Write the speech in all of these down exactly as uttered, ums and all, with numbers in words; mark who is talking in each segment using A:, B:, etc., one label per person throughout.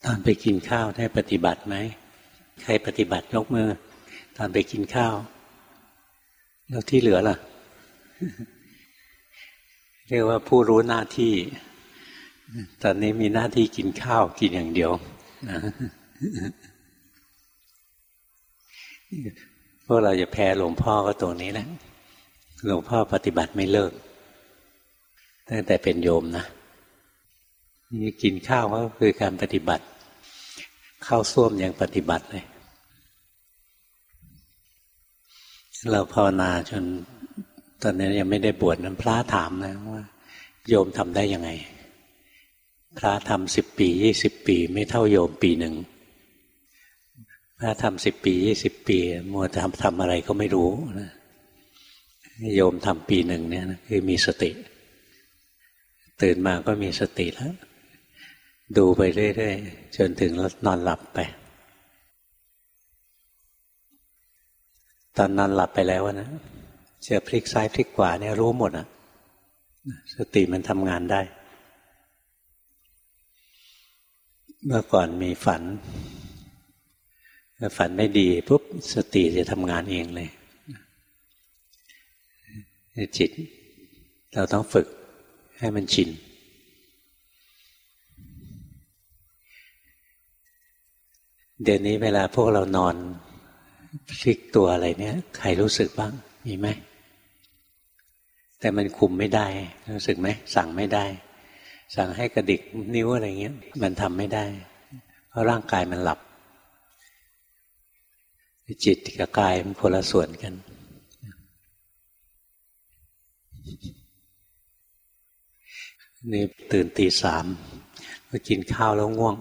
A: ตอนไปกินข้าวได้ปฏิบัติไหมใครปฏิบัติยกมือตอนไปกินข้าวแล้วที่เหลือล่ะ เรียกว่าผู้รู้หน้าที่ตอนนี้มีหน้าที่กินข้าวกินอย่างเดียวนะพวกเราจะแพ้หลวงพ่อก็ตรงนี้แหละหลวงพ่อปฏิบัติไม่เลิกตั้งแต่เป็นโยมนะนี่กินข้าวก็คือการปฏิบัติเข้าส้วมยังปฏิบัติเลยเราภาวนาจนตอนนี้ยังไม่ได้บวชนั้นพระถามนะว่าโยมทำได้ยังไงพระทำสิบปียี่สิบปีไม่เท่าโยมปีหนึ่งพระทำสิบปียี่สิบปีมัวทำทำอะไรก็ไม่รู้นะโยมทำปีหนึ่งเนี่ยนะคือมีสติตื่นมาก็มีสติแล้วดูไปเรื่อยๆจนถึงนอนหลับไปตอนนอนหลับไปแล้วนะจะพลิกซ้ายพลิกขวาเนี่ยรู้หมดอ่ะสติมันทำงานได้เมื่อก่อนมีฝันฝันไม่ดีปุ๊บสติจะทำงานเองเลยจิตเราต้องฝึกให้มันชินเดี๋ยวนี้เวลาพวกเรานอนพลิกตัวอะไรเนี่ยใครรู้สึกบ้างมีไหมแต่มันคุมไม่ได้รู้สึกไหมสั่งไม่ได้สั่งให้กระดิกนิ้วอะไรเงี้ยมันทำไม่ได้เพราะร่างกายมันหลับจิตกับกายมันคนละส่วนกันนี่ตื่นตีสามมากินข้าวแล้วง่วง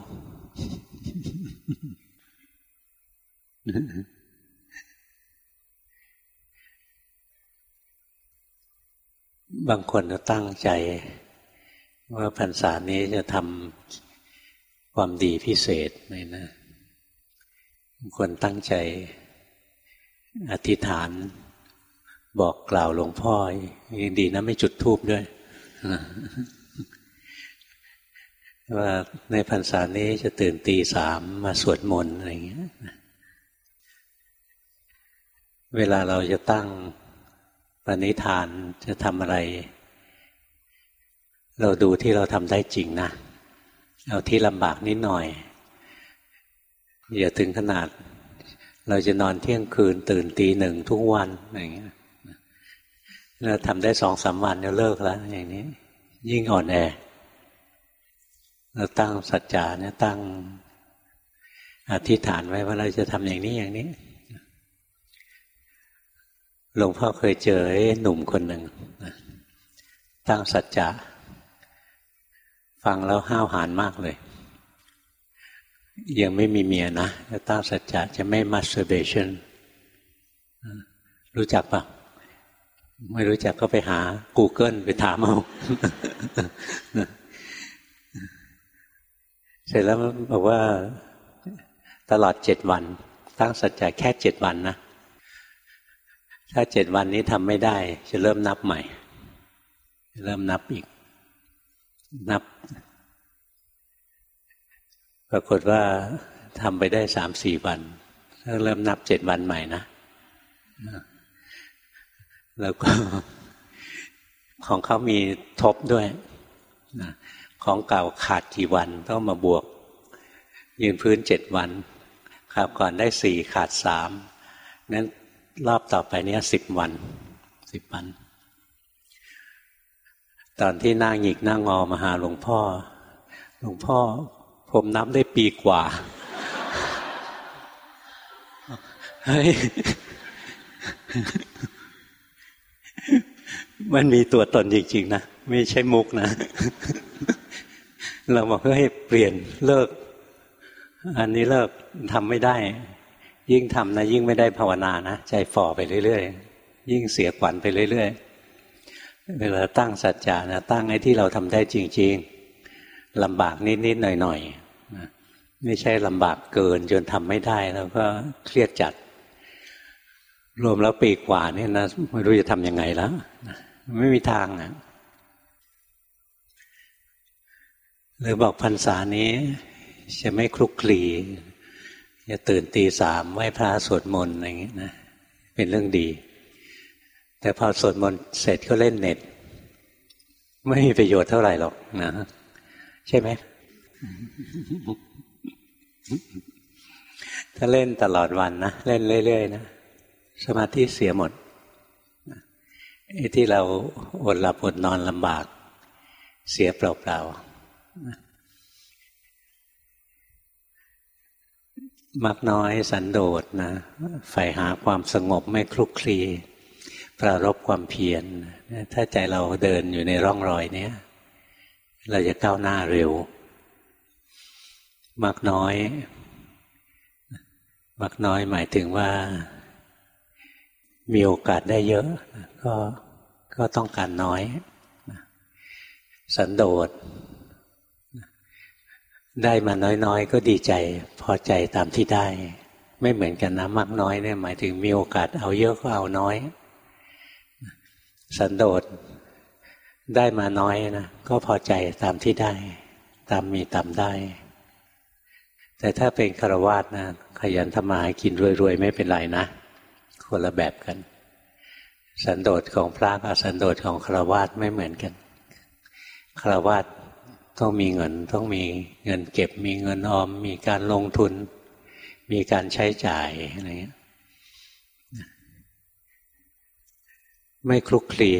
A: บางคนก็ตั้งใจว่าพรรษานี้จะทำความดีพิเศษเลยนะบางคนตั้งใจอธิษฐานบอกกล่าวหลวงพ่อยังดีนะไม่จุดธูปด้วยว่าในพรรษานี้จะตื่นตีสามมาสวดมนต์อะไรอย่างเงี้ยเวลาเราจะตั้งปณิธานจะทำอะไรเราดูที่เราทำได้จริงนะเอาที่ลำบากนิดหน่อยอย่าถึงขนาดเราจะนอนเที่ยงคืนตื่นตีหนึ่งทุกวันอย่างเงี้ยเราทำได้สองสามวันจะเลิกแล้วอย่างนี้ยิ่งอ่อนแอเราตั้งสัจจะเนี่ยตั้งอธิษฐานไว้ว่าเราจะทำอย่างนี้อย่างนี้หลวงพ่อเคยเจอไอ้หนุ่มคนหนึ่งตั้งสัจจะฟังแล้วห้าวหาญมากเลยยังไม่มีเมียนะจะตั้งสัจจะจะไม่ masturbation รู้จักปะไม่รู้จักก็ไปหา Google ไปถามเอา เสร็จแล้วบอกว่าตลอดเจ็ดวันตั้งสัจจะแค่เจ็ดวันนะถ้าเจ็ดวันนี้ทำไม่ได้จะเริ่มนับใหม่เริ่มนับอีกนับปรากฏว่าทำไปได้สามสี่วันเริ่มนับเจ็ดวันใหม่นะแล้วก็ของเขามีทบด้วยของเก่าขาดกี่วันต้องมาบวกยืนพื้นเจ็ดวันคราวก่อนได้สี่ขาดสามนั้นรอบต่อไปเนี้ยสิบวันสิบวันตอนที่หน้าหงิกหน้างอมาหาหลวงพ่อหลวงพ่อผมนับได้ปีกว่าเฮ้ยมันมีตัวตนจริงๆนะไม่ใช่มุกนะเราบอกให้เปลี่ยนเลิกอันนี้เลิกทำไม่ได้ยิ่งทำนะยิ่งไม่ได้ภาวนานะใจฝ่อไปเรื่อยๆยิ่งเสียขวัญไปเรื่อยๆเวลาตั้งสัจจะนะตั้งไอ้ที่เราทำได้จริงๆลำบากนิดๆหน่อยๆไม่ใช่ลำบากเกินจนทำไม่ได้แล้วก็เครียดจัดรวมแล้วปีกว่านี่นะไม่รู้จะทำยังไงแล้วไม่มีทางนะหรือบอกพรรษานี้จะไม่คลุกคลีจะตื่นตีสามไหว้พระสวดมนต์อะไรอย่างนี้นะเป็นเรื่องดีแต่พอสวดมนต์เสร็จก็เล่นเน็ตไม่มีประโยชน์เท่าไหร่หรอกนะใช่ไหม ถ้าเล่นตลอดวันนะเล่นเรื่อยๆนะสมาธิเสียหมดไอ้ที่เราอดหลับอดนอนลำบากเสียเปล่าๆมักน้อยสันโดษนะใฝ่หาความสงบไม่คลุกคลีปรารภความเพียรถ้าใจเราเดินอยู่ในร่องรอยนี้เราจะก้าวหน้าเร็วมักน้อยมักน้อยหมายถึงว่ามีโอกาสได้เยอะก็ก็ต้องการน้อยสันโดษได้มาน้อยๆก็ดีใจพอใจตามที่ได้ไม่เหมือนกันนะมักน้อยเนี่ยหมายถึงมีโอกาสเอาเยอะก็เอาน้อยสันโดษได้มาน้อยนะก็พอใจตามที่ได้ตามมีตามได้แต่ถ้าเป็นฆราวาสนะขยันทำมาหากินรวยๆไม่เป็นไรนะคนละแบบกันสันโดษของพระกับสันโดษของฆราวาสไม่เหมือนกันฆราวาสต้องมีเงินต้องมีเงินเก็บมีเงินออมมีการลงทุนมีการใช้จ่ายอะไรเงี้ยไม่คลุกคลี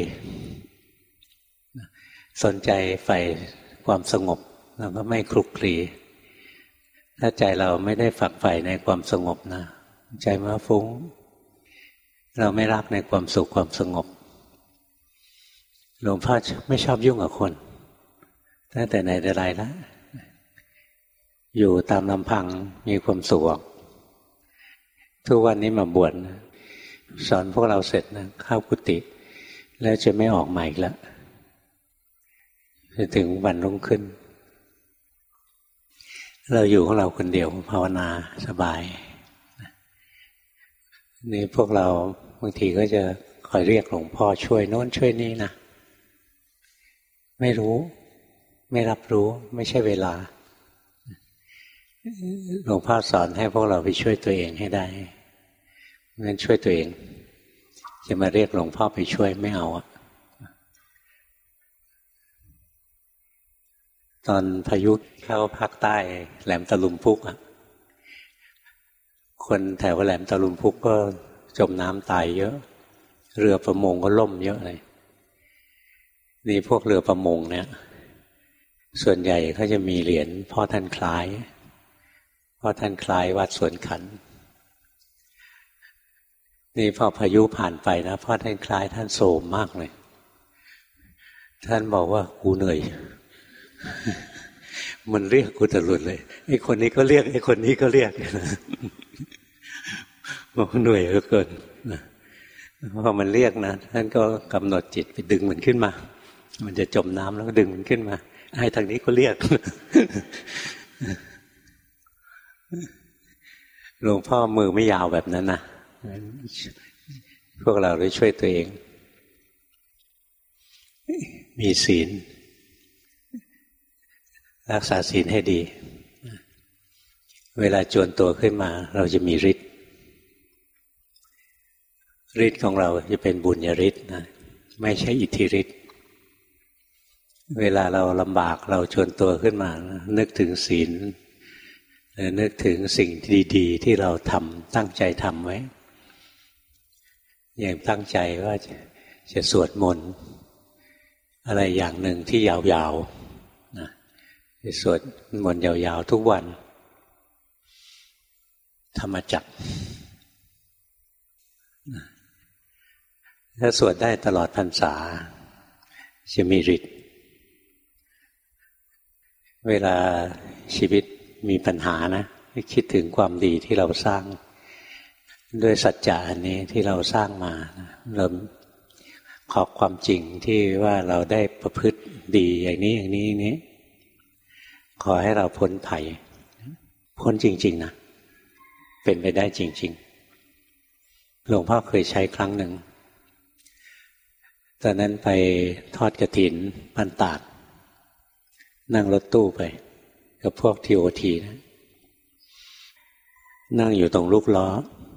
A: สนใจใฝ่ความสงบแล้วก็ไม่คลุกคลีถ้าใจเราไม่ได้ฝักใฝ่ในความสงบนะใจมันฟุ้งเราไม่รักในความสุขความสงบหลวงพ่อไม่ชอบยุ่งกับคนตั้งแต่ไหนแต่ไรแล้วอยู่ตามลำพังมีความสุขทุกวันนี้มาบวชสอนพวกเราเสร็จนะเข้ากุฏิแล้วจะไม่ออกใหม่อีกแล้วจะถึงวันรุ่งขึ้นเราอยู่ของเราคนเดียวภาวนาสบายนี่พวกเราบางทีก็จะคอยเรียกหลวงพ่อช่วยโน้นช่วยนี่นะไม่รู้ไม่รับรู้ไม่ใช่เวลาหลวงพ่อสอนให้พวกเราไปช่วยตัวเองให้ได้งั้นช่วยตัวเองจะมาเรียกหลวงพ่อไปช่วยไม่เอาอะตอนพายุเข้าภาคใต้แหลมตะลุมพุกอะคนแถวแหลมตะลุมพุกก็จมน้ำตายเยอะเรือประมงก็ล่มเยอะเลยนี่พวกเรือประมงเนี่ยส่วนใหญ่เขาจะมีเหรียญพ่อท่านคล้ายพ่อท่านคล้ายวัดสวนขันนี่พอพายุผ่านไปนะพ่อท่านคล้ายท่านโศกมากเลยท่านบอกว่ากูเหนื่อยมันเรียกกูตลอดเลยไอ้คนนี้ก็เรียกไอ้คนนี้ก็เรียกบอกเหนื่อยเหลือเกินพอมันเรียกนะท่านก็กำหนดจิตไปดึงมันขึ้นมามันจะจมน้ำแล้วก็ดึงมันขึ้นมาไอ้ทางนี้ก็เรียกหลวงพ่อมือไม่ยาวแบบนั้นนะพวกเราได้ช่วยตัวเองมีศีลรักษาศีลให้ดีเวลาจวนตัวขึ้นมาเราจะมีฤทธิ์ฤทธิ์ของเราจะเป็นบุญญาฤทธิ์นะไม่ใช่อิทธิฤทธิ์เวลาเราลำบากเราจวนตัวขึ้นมานึกถึงศีลหรือนึกถึงสิ่งดีๆที่เราทำตั้งใจทำไว้อย่างตั้งใจว่าจะสวดมนต์อะไรอย่างหนึ่งที่ยาวๆนะจะสวดมนต์ยาวๆทุกวันธรรมจักรถ้าสวดได้ตลอดพรรษาจะมีฤทธิ์เวลาชีวิตมีปัญหานะให้คิดถึงความดีที่เราสร้างด้วยสัจจะอันนี้ที่เราสร้างมาเราขอความจริงที่ว่าเราได้ประพฤติดีอย่างนี้อย่างนี้อย่างนี้ขอให้เราพ้นภัยพ้นจริงๆนะเป็นไปได้จริงๆหลวงพ่อเคยใช้ครั้งหนึ่งตอนนั้นไปทอดกฐินบ้านตาดนั่งรถตู้ไปกับพวกทีโอทีนะนั่งอยู่ตรงลูกล้อ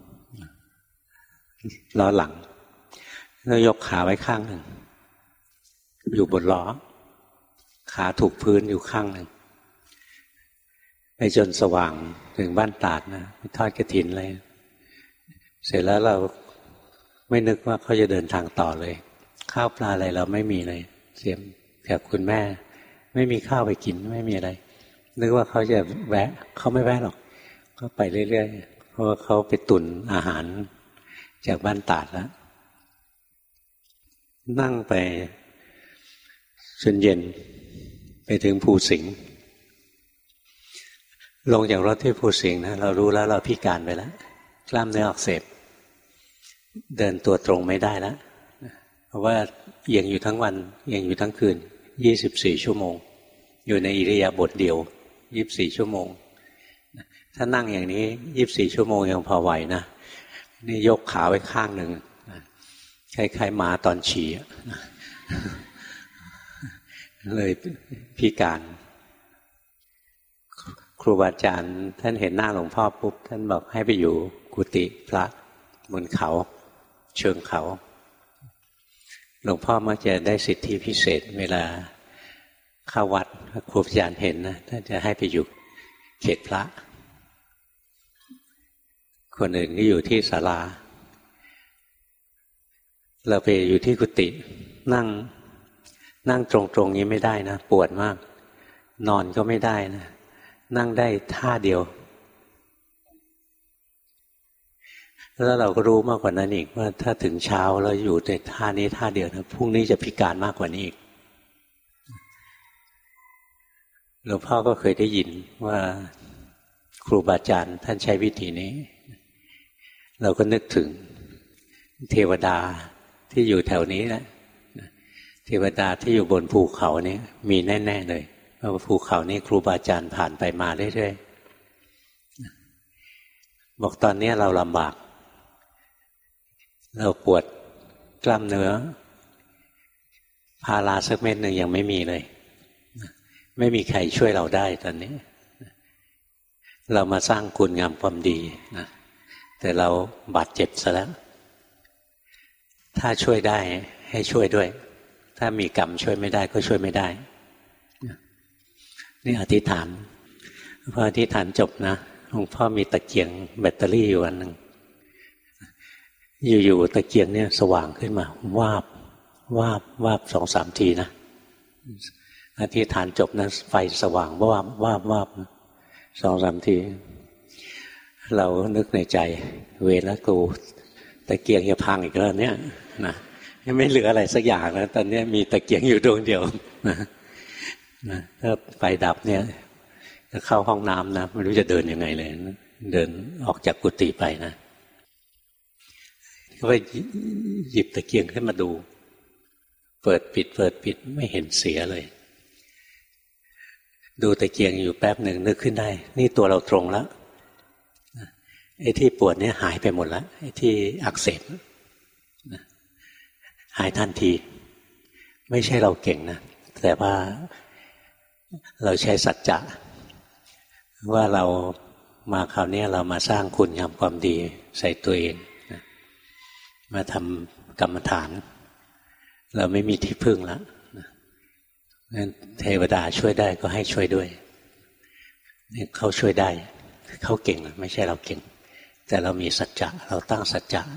A: ล้อหลังแล้วยกขาไว้ข้างหนึ่งอยู่บนล้อขาถูกพื้นอยู่ข้างหนึ่งไปจนสว่างถึงบ้านตาดนะไปทอดกฐินเลยเสร็จแล้วเราไม่นึกว่าเขาจะเดินทางต่อเลยข้าวปลาอะไรเราไม่มีเลยเสียมกับคุณแม่ไม่มีข้าวไปกินไม่มีอะไรนึกว่าเขาจะแวะเขาไม่แวะหรอกก็ไปเรื่อยๆเพราะว่าเขาไปตุนอาหารจากบ้านตาดแล้วนั่งไปจนเย็นไปถึงภูสิงห์ลงจากรถที่ภูสิงห์นะเรารู้แล้วเราพิการไปแล้วกล้ามเนื้ออักเสบเดินตัวตรงไม่ได้แล้วเพราะว่าเอียงอยู่ทั้งวันเอียงอยู่ทั้งคืนยี่สิบสี่ชั่วโมงอยู่ในอิริยาบถเดียวยี่สิบสี่ชั่วโมงถ้านั่งอย่างนี้ยี่สิบสี่ชั่วโมงยังพอไหวนะนี่ยกขาไว้ข้างหนึ่งคล้ายๆหมาตอนฉี่เลยพิการครูบาอาจารย์ท่านเห็นหน้าหลวงพ่อปุ๊บท่านบอกให้ไปอยู่กุฏิพระบนเขาเชิงเขาหลวงพ่อมักจะได้สิทธิพิเศษเวลาเข้าวัดครูบาอาจารย์เห็นนะท่านจะให้ไปอยู่เขตพระคนอื่นก็อยู่ที่ศาลาเราไปอยู่ที่กุฏินั่งนั่งตรงๆนี้ไม่ได้นะปวดมากนอนก็ไม่ได้นะนั่งได้ท่าเดียวแล้วเราก็รู้มากกว่านั้นอีกว่าถ้าถึงเช้าเราอยู่ในท่านี้ท่าเดียวนะพรุ่งนี้จะพิการมากกว่านี้อีกหลวงพ่อก็เคยได้ยินว่าครูบาอาจารย์ท่านใช้วิธีนี้เราก็นึกถึงเทวดาที่อยู่แถวนี้แหละเทวดาที่อยู่บนภูเขานี้มีแน่ๆเลยเพราะภูเขานี้ครูบาอาจารย์ผ่านไปมาเรื่อยๆบอกตอนนี้เราลำบากเราปวดกล้ามเนื้อพาราสักเม็ดหนึ่งยังไม่มีเลยไม่มีใครช่วยเราได้ตอนนี้เรามาสร้างคุณงามความดีนะแต่เราบาดเจ็บซะแล้วถ้าช่วยได้ให้ช่วยด้วยถ้ามีกรรมช่วยไม่ได้ก็ช่วยไม่ได้นี่อธิษฐานพออธิษฐานจบนะหลวงพ่อมีตะเกียงแบตเตอรี่อยู่อันหนึ่งอยู่ๆตะเกียงเนี่ยสว่างขึ้นมาวาบวาบวาบสองสามทีนะอธิษฐานจบนะไฟสว่างวาบวาบวาบสองสามทีเรานึกในใจเวรแล้วกูตะเกียงจะพังอีกแล้วเนี่ยนะยังไม่เหลืออะไรสักอย่างแล้วตอนนี้มีตะเกียงอยู่ดวงเดียวนะนะถ้าไฟดับเนี่ยจะเข้าห้องน้ำนะไม่รู้จะเดินยังไงเลยนะเดินออกจากกุฏิไปนะก็ไปหยิบตะเกียงขึ้นมาดูเปิดปิดเปิดปิดไม่เห็นเสียเลยดูตะเกียงอยู่แป๊บหนึ่งนึกขึ้นได้นี่ตัวเราตรงแล้วไอ้ที่ปวดเนี่ยหายไปหมดแล้วไอ้ที่อักเสบหายทันทีไม่ใช่เราเก่งนะแต่ว่าเราใช้สัจจะว่าเรามาคราวนี้เรามาสร้างคุณงามความดีใส่ตัวเองนะมาทำกรรมฐานเราไม่มีที่พึ่งแล้วงั้นเทวดาช่วยได้ก็ให้ช่วยด้วยนี่เขาช่วยได้เขาเก่งไม่ใช่เราเก่งแต่เรามีสัจจะเราตั้งสัจจะ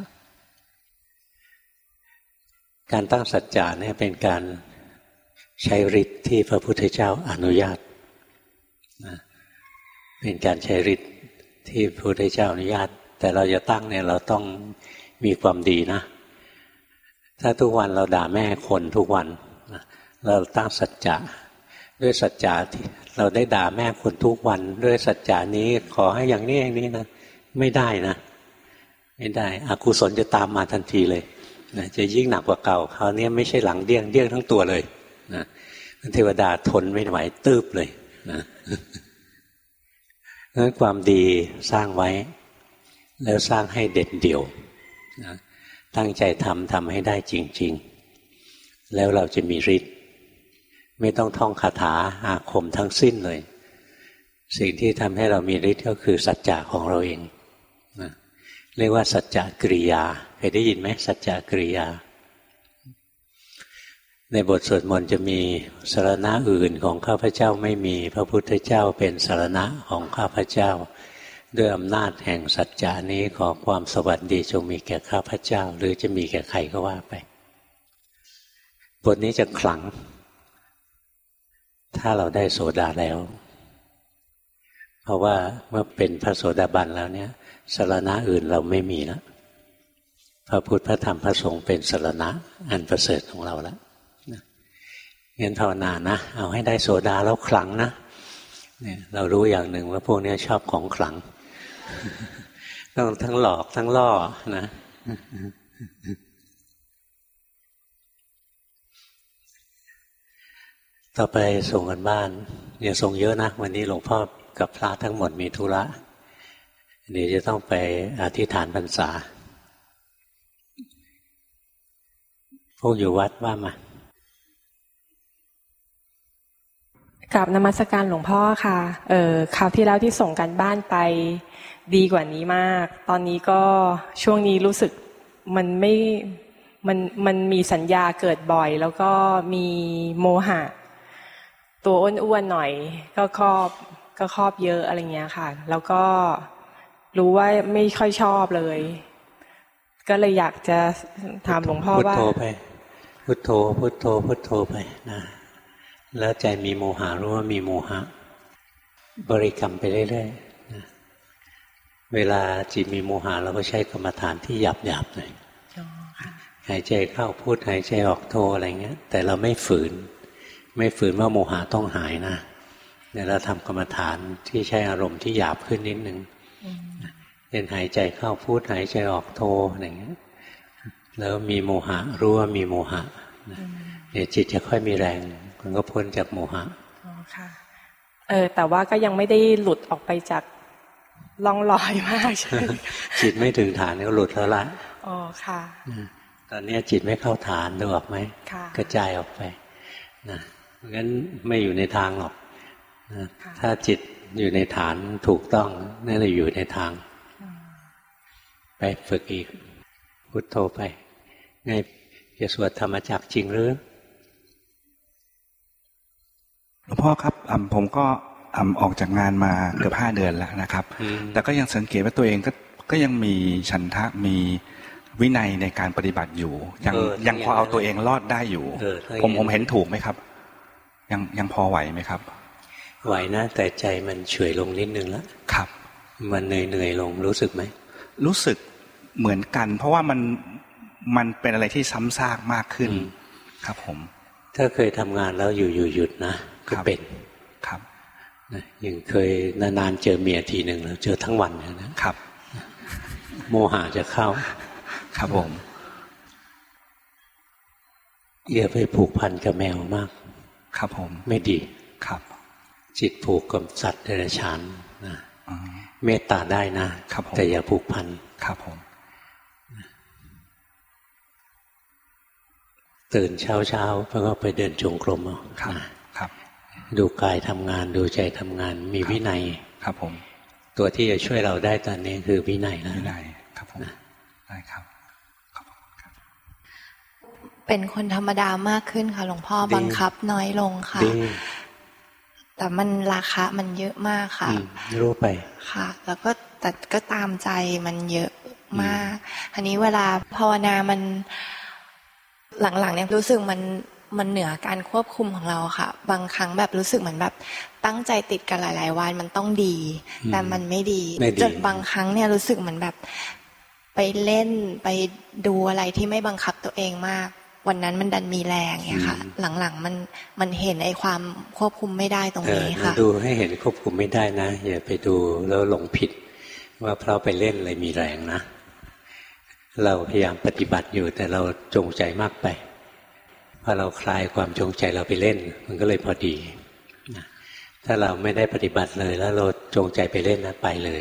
A: การตั้งสัจจะเนี่ยเป็นการใช้ฤทธิ์ที่พระพุทธเจ้าอนุญาตนะเป็นการใช้ฤทธิ์ที่พระพุทธเจ้าอนุญาตแต่เราจะตั้งเนี่ยเราต้องมีความดีนะถ้าทุกวันเราด่าแม่คนทุกวันเราตั้งสัจจะด้วยสัจจะที่เราได้ด่าแม่คนทุกวันด้วยสัจจะนี้ขอให้อย่างนี้อย่างนี้นะไม่ได้นะไม่ได้อกุศลจะตามมาทันทีเลยนะจะยิ่งหนักกว่าเก่าคราวนี้ไม่ใช่หลังเดี้ยงเดี้ยงทั้งตัวเลยนะเทวดาทนไม่ไหวตืบเลยนะงั้นความดีสร้างไว้แล้วสร้างให้เด็ดเดี่ยวนะตั้งใจทำทำให้ได้จริงๆแล้วเราจะมีฤทธิ์ไม่ต้องท่องคาถาอาคมทั้งสิ้นเลยสิ่งที่ทำให้เรามีฤทธิ์ก็คือสัจจะของเราเองนะเรียกว่าสัจจะกริยาเคยได้ยินไหมสัจจะกริยาในบทสวดมนต์จะมีสรณะอื่นของข้าพเจ้าไม่มีพระพุทธเจ้าเป็นสรณะของข้าพเจ้าด้วยอำนาจแห่งสัจจานี้ขอความสวัสดีจงมีแก่ข้าพเจ้าหรือจะมีแก่ใครก็ว่าไปบทนี้จะขลังถ้าเราได้โสดาแล้วเพราะว่าเมื่อเป็นพระโสดาบันแล้วเนี่ยสรณะอื่นเราไม่มีแล้วพระพุทธพระธรรมพระสงฆ์เป็นสรณะอันประเสริฐของเราแล้วงั้นภาวนานะเอาให้ได้โสดาแล้วขลังนะเนี่ยเรารู้อย่างหนึ่งว่าพวกนี้ชอบของขลังต้องทั้งหลอกทั้งล่อนะต่อไปส่งกันบ้านอย่าส่งเยอะนะวันนี้หลวงพ่อกับพระทั้งหมดมีธุระเดี๋ยวจะต้องไปอธิษฐานพรรษาพวกอยู่วัดว่ามา
B: กราบนมัสการหลวงพ่อค่ะเออคราวที่แล้วที่ส่งกันบ้านไปดีกว่านี้มากตอนนี้ก็ช่วงนี้รู้สึกมันไม่มันมันมีสัญญาเกิดบ่อยแล้วก็มีโมหะตัวอ้วนๆหน่อยก็ครอบก็ครอบเยอะอะไรเงี้ยค่ะแล้วก็รู้ว่าไม่ค่อยชอบเลยก็เลยอยากจะถามหลวงพ่อว่าพุทโธไปพุทโธพุทโธพุทโธไปนะแล้วใจมีโมหะรู้ว่ามีโมหะบริกรรมไปเรื่อยๆนะเวลาจิตมีโมหะเราก็ใช้กรรมฐานที่หยาบๆหน่อยหายใจเข้าพุทหายใจออกโธอะไรเงี้ยแต่เราไม่ฝืนไม่ฝืนว่าโมหะต้องหายนะเดี๋ยวเราทำกรรมฐานที่ใช้อารมณ์ที่หยาบขึ้นนิดนึงเช่นหายใจเข้าพุทหายใจออกโธอะไรเงี้ยแล้วมีโมหะรู้ว่ามีโมหะเดี๋ยวจิตจะค่อยมีแรงมันก็พ้นจากโมหะอ๋อค่ะเออแต่ว่าก็ยังไม่ได้หลุดออกไปจากล่องลอยมากใช่ไหมจิตไม่ถึงฐานก็หลุดแล้วละอ๋อค่ะตอนนี้จิตไม่เข้าฐานดูออกไหมกระจายออกไปนะงั้นไม่อยู่ในทางหรอกนะถ้าจิตอยู่ในฐานถูกต้องนั่นแหละอยู่ในทางไปฝึกอีกพุทโธไปไงจะสวดธรรมจักรจริงหรือ
C: หลวงพ่อครับผมก็ออกจากงานมาเกือบห้าเดือนแล้วนะครับแต่ก็ยังสังเกตว่าตัวเองก็ก็ยังมีฉันทะมีวินัยในการปฏิบัติอยู่ยังยังพอเอาตัวเองรอดได้อยู่ผมผมเห็นถูกไหมครับยังยังพอไหวไหมครับไหวนะแต่ใจมันเฉยลงนิดนึงแล้วครับมันเหนื่อยเหนื่อยลงรู้สึกไหมรู้สึกเหมือนกันเพราะว่ามันมันเป็นอะไรที่ซ้ำซากมากขึ้นครับผมถ้าเคยทำงานแล้วอยู่อยู่หยุดนะก็เป็นครับอย่างเคยนานๆเจอเมียทีหนึ่งแล้วเจอทั้งวันนะครับโมหะจะเข้าครับผมอย่าไปผูกพันกับแมวมากครับผมไม่ดีครับจิตผูกกับสัตว์เดรัจฉานนะเมตตาได้นะแต่อย่าผูกพันครับผมตื่นเช้าเช้าแล้วก็ไปเดินจงกรมเอาครับครับดูกายทำงานดูใจทำงานมีวินัยครับผมตัวที่จะช่วยเราได้ตอนนี้คือวินัยนะวินัยครับผมได้ครับขอบคุณครับเป็นคนธรรมดามากขึ้นค่ะหลวงพ่อบังคับน้อยลงค่ะแต่มันราคามันเยอะมากค่ะรู้ไปค่ะแล้วก็แต่ก็ตามใจมันเยอะมากอันนี้เวลาภาวนามันหลังๆเนี่ยรู้สึกมันมันเหนือการควบคุมของเราค่ะบางครั้งแบบรู้สึกเหมือนแบบตั้งใจติดกันหลายๆวันมันต้องดีแต่มันไม่ดีจนบางครั้งเนี่ยรู้สึกเหมือนแบบไปเล่นไปดูอะไรที่ไม่บังคับตัวเองมากวันนั้นมันดันมีแรงเนี่ยค่ะหลังๆมันมันเห็นไอ้ความควบคุมไม่ได้ตรงนี้ค่ะดูให้เห็นควบคุมไม่ได้นะอย่าไปดูแล้วหลงผิดว่าเพราะไปเล่นเลยมีแรงนะเราพยายามปฏิบัติอยู่แต่เราจงใจมากไปพอเราคลายความจงใจเราไปเล่นมันก็เลยพอดีนะถ้าเราไม่ได้ปฏิบัติเลยแล้วเราจงใจไปเล่นนะไปเลย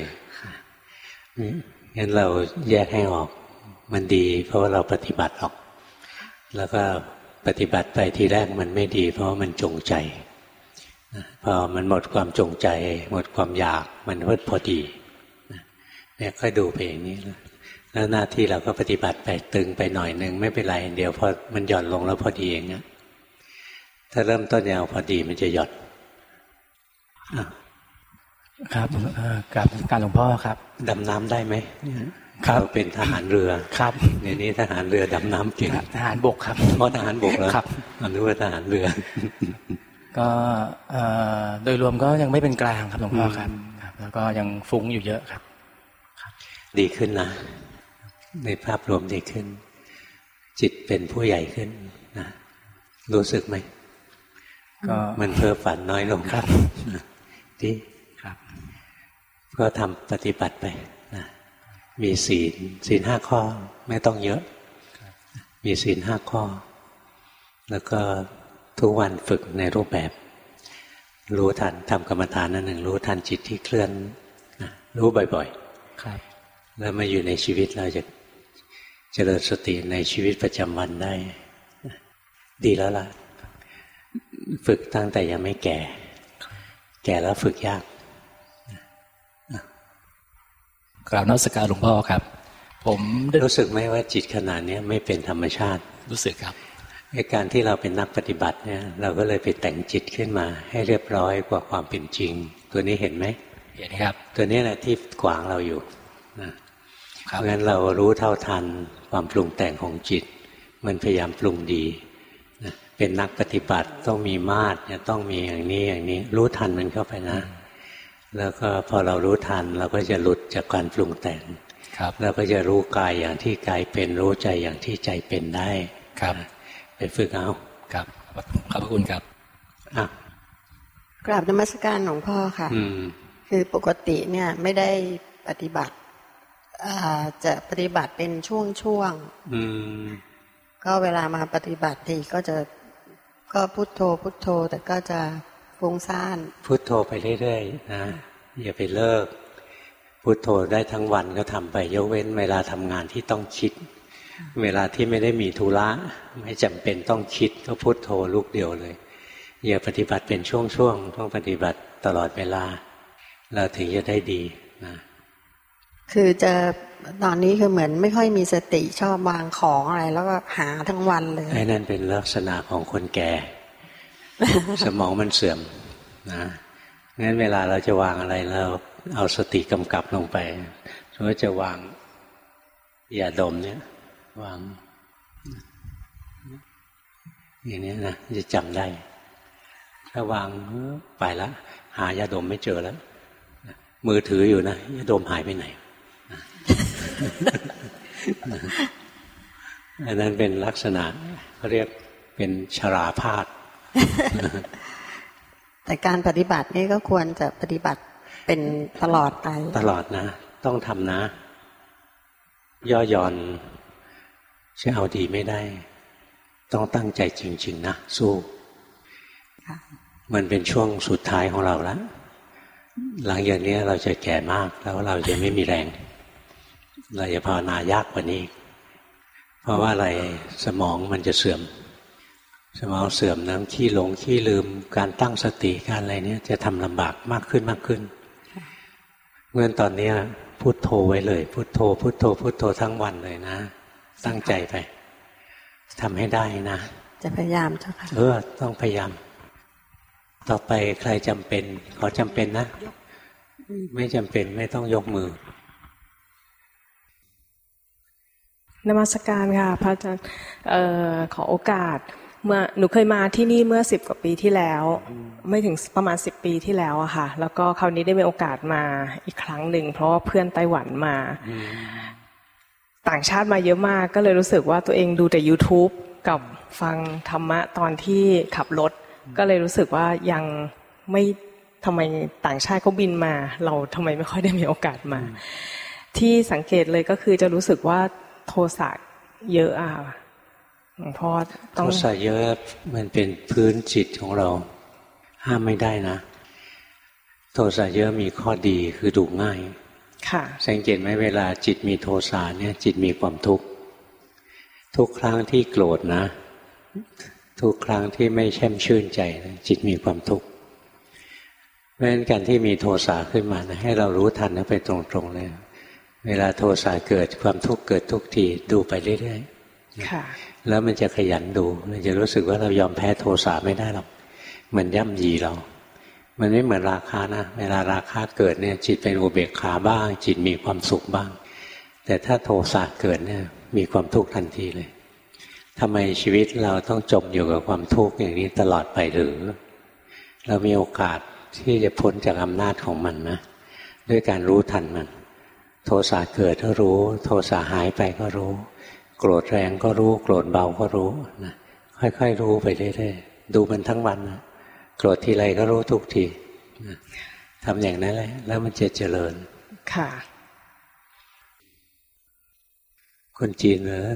C: งั้นเราแยกให้ออกมันดีเพราะว่าเราปฏิบัติออกแล้วก็ปฏิบัติไปทีแรกมันไม่ดีเพราะว่ามันจงใจพอมันหมดความจงใจหมดความอยากมันก็พอดีเนี่ยค่อยดูไปอย่างนี้แล้วหน้าที่เราก็ปฏิบัติไปตึงไปหน่อยนึงไม่เป็นไรเดี๋ยวพอมันหย่อนลงแล้วพอดีเองนะถ้าเริ่มต้นยาวพอดีมันจะหย่อน
D: ครับกับการหลวงพ่อครับ
C: ดำน้ำได้ไหมครับเป็นทหารเรือ
D: ครับ
C: ในนี้ทหารเรือดำน้ำเก่ง
D: ทหารบกครับ
C: เพราะทหารบกแล้ว
D: ครับ
C: อันนี้ว่าทหารเรือ
D: ก็โดยรวมก็ยังไม่เป็นกลางครับหลวงพ่อครับแล้วก็ยังฟุ้งอยู่เยอะครับ
C: ดีขึ้นนะในภาพรวมดีขึ้นจิตเป็นผู้ใหญ่ขึ้นนะรู้สึกไหมก็มันเพ้อฝันน้อยลง
D: ครับ
C: ดี
D: ครับ
C: ก็ทำปฏิบัติไปนะมีศีลศีลห้าข้อไม่ต้องเยอะมีศีลห้าข้อแล้วก็ทุกวันฝึกในรูปแบบรู้ทันทำกรรมฐานนั่นหนึ่งรู้ทันจิตที่เคลื่อนนะรู้บ่อย
D: ๆครับ
C: แล้วมาอยู่ในชีวิตเราจะเจริญสติในชีวิตประจำวันได้ดีแล้วล่ะฝึกตั้งแต่ยังไม่แก่แก่แล้วฝึกยาก
D: กราบนมัสการหลวงพ่อครับผม
C: รู้สึกไหมว่าจิตขนาดนี้ไม่เป็นธรรมชาติ
D: รู้สึกครับ
C: ในการที่เราเป็นนักปฏิบัติเนี่ยเราก็เลยไปแต่งจิตขึ้นมาให้เรียบร้อยกว่าความเป็นจริงตัวนี้เห็นไหม
D: เห็นครับ
C: ตัวนี้แหละที่ขวางเราอยู่นะเพราะงั้นเรารู้เท่าทันความปรุงแต่งของจิตมันพยายามปรุงดีนะเป็นนักปฏิบัติต้องมีมาตรเนี่ยต้องมีอย่างนี้อย่างนี้รู้ทันมันเข้าไปนะแล้วก็พอเรารู้ทันเราก็จะหลุดจากการปรุงแต่งแล้วก็จะรู้กายอย่างที่กายเป็นรู้ใจอย่างที่ใจเป็นได้
D: ครับ
C: ไปฝึกเอา
D: ครับขอบพระคุณครับ
C: อ่ะ
E: กราบนมัสการหลวงพ่อค่ะคือปกติเนี่ยไม่ได้ปฏิบัติจะปฏิบัติเป็นช่วงๆก็เวลามาปฏิบัติทีก็จะก็พุทโธพุทโธแต่ก็จะฟุ้งซ่าน
C: พุทโธไปเรื่อยๆนะอย่าไปเลิกพุทโธได้ทั้งวันก็ทำไปยกเว้นเวลาทำงานที่ต้องคิดเวลาที่ไม่ได้มีธุระไม่จำเป็นต้องคิดก็พุทโธลูกเดียวเลยอย่าปฏิบัติเป็นช่วงๆต้องปฏิบัติตลอดเวลาเราถึงจะได้ดีนะ
E: คือจะตอนนี้คือเหมือนไม่ค่อยมีสติชอบวางของอะไรแล้วก็หาทั้งวันเลย
C: ไอ้นั่นเป็นลักษณะของคนแก่ สมองมันเสื่อมนะงั้นเวลาเราจะวางอะไรเราเอาสติกำกับลงไปสมมติจะวางยาดมเนี่ยวางอย่างนี้นะจะจำได้ถ้าวางไปละหายาดมไม่เจอแล้วมือถืออยู่นะยาดมหายไปไหนอันนั้นเป็นลักษณะเขาเรียกเป็นชราภาพ
E: แต่การปฏิบัตินี่ก็ควรจะปฏิบัติเป็นตลอดไป
C: ตลอดนะต้องทำนะย่อหย่อนจะเอาดีไม่ได้ต้องตั้งใจจริงๆนะสู้มันเป็นช่วงสุดท้ายของเราแล้วหลังจากนี้เราจะแก่มากแล้วเราจะไม่มีแรงเราจะภาวนายากกว่านี้เพราะว่าอะไรสมองมันจะเสื่อมสมองเสื่อมน้ำขี้หลงขี้ลืมการตั้งสติการอะไรเนี้ยจะทำลำบากมากขึ้นมากขึ้นเมื่อตอนนี้พุทโธไว้เลยพุทโธพุทโธพุทโธทั้งวันเลยนะตั้งใจไปทำให้ได้นะ
E: จะพยายามเจ้าค่ะ
C: เออต้องพยายามต่อไปใครจำเป็นขอจำเป็นนะไม่จำเป็นไม่ต้องยกมื
B: อนมัสการค่ะพระอาจารย์เอ่อขอโอกาสเมื่อหนูเคยมาที่นี่เมื่อสิบกว่าปีที่แล้วไม่ถึงประมาณสิบปีที่แล้วอะค่ะแล้วก็คราวนี้ได้มีโอกาสมาอีกครั้งหนึ่งเพราะว่าเพื่อนไต้หวันมาต่างชาติมาเยอะมากก็เลยรู้สึกว่าตัวเองดูแต่ YouTube กับฟังธรรมะตอนที่ขับรถก็เลยรู้สึกว่ายังไม่ทำไมต่างชาติเขาบินมาเราทำไมไม่ค่อยได้มีโอกาสมาที่สังเกตเลยก็คือจะรู้สึกว่าโทสะเยอะอ่ะหลวงพ่อ
C: ต้องโทสะเยอะมันเป็นพื้นจิตของเราห้ามไม่ได้นะโทสะเยอะมีข้อดีคือดุง่าย
B: ค่ะ
C: สังเกตไหมเวลาจิตมีโทสะเนี่ยจิตมีความทุกข์ทุกครั้งที่โกรธนะทุกครั้งที่ไม่แช่มชื่นใจจิตมีความทุกข์ราะฉะนั้นการที่มีโทสะขึ้นมานะให้เรารู้ทันนะไปตรงๆเลยเวลาโทสะเกิดความทุกข์เกิดทุกทีดูไปเรื่อยๆแล้วมันจะขยันดูมันจะรู้สึกว่าเรายอมแพ้โทสะไม่ได้หรอกมันย่ำยีเรามันไม่เหมือนราคะนะเวลาราคะเกิดเนี่ยจิตเป็นอุเบกขาบ้างจิตมีความสุขบ้างแต่ถ้าโทสะเกิดเนี่ยมีความทุกข์ทันทีเลยทำไมชีวิตเราต้องจมอยู่กับความทุกข์อย่างนี้ตลอดไปหรือเรามีโอกาสที่จะพ้นจากอำนาจของมันนะด้วยการรู้ทันมันโทสะเกิดก็รู้โทสะหายไปก็รู้โกรธแรงก็รู้โกรธเบาก็รู้นะค่อยๆรู้ไปเรื่อยๆดูมันทั้งวันนะโกรธทีไรก็รู้ทุกทีนะทำอย่างนั้นแหละแล้วมันจะเจริญ
B: ค่ะ
C: คนจีนเหรอ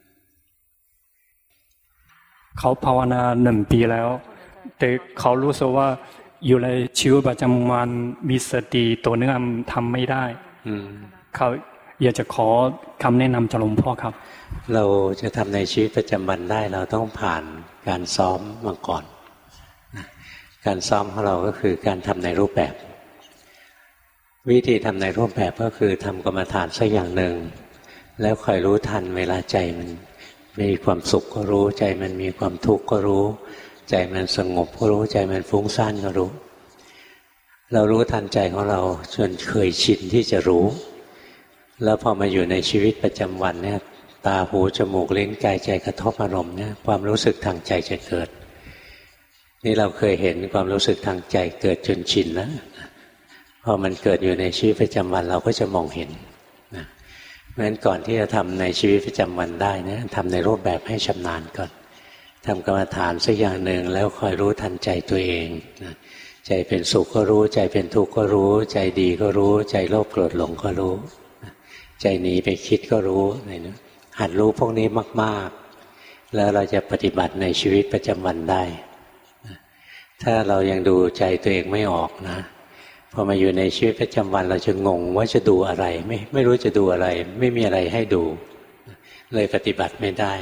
F: เขาภาวนาหนึ่งปีแล้วแต่เขารู้สึกว่าอยู่ในชีวิตประจำวันมีสติตัวเนื้อทำไม่ได้เขาอยากจะขอคำแนะนำจากหลวงพ่อครับ
C: เราจะทำในชีวิตประจำวันได้เราต้องผ่านการซ้อมมาก่อนการซ้อมของเราก็คือการทำในรูปแบบวิธีทำในรูปแบบก็คือทำกรรมฐานสักอย่างหนึ่งแล้วคอยรู้ทันเวลาใจมันมีความสุขก็รู้ใจมันมีความทุกข์ก็รู้ใจมันสงบก็รู้ใจมันฟุ้งซ่านก็รู้เรารู้ทันใจของเราจนเคยชินที่จะรู้แล้วพอมาอยู่ในชีวิตประจำวันเนี่ยตาหูจมูกลิ้นกายใจกระทบอารมณ์เนี่ยความรู้สึกทางใจจะเกิดนี่เราเคยเห็นความรู้สึกทางใจเกิดจนชินแล้วพอมันเกิดอยู่ในชีวิตประจำวันเราก็จะมองเห็นนะเพราะฉะนั้นก่อนที่จะทำในชีวิตประจำวันได้นะทำในรูปแบบให้ชำนาญก่อนทำกรรมฐานสักอย่างหนึ่งแล้วคอยรู้ทันใจตัวเองนะใจเป็นสุขก็รู้ใจเป็นทุกข์ก็รู้ใจดีก็รู้ใจโลภโกรธหลงก็รู้ใจหนีไปคิดก็รู้อะไรนะหัดรู้พวกนี้มากๆแล้วเราจะปฏิบัติในชีวิตประจำวันได้ถ้าเรายังดูใจตัวเองไม่ออกนะพอมาอยู่ในชีวิตประจำวันเราจะงงว่าจะดูอะไรไม่ไม่รู้จะดูอะไรไม่มีอะไรให้ดูเลยปฏิบัติไม่ได้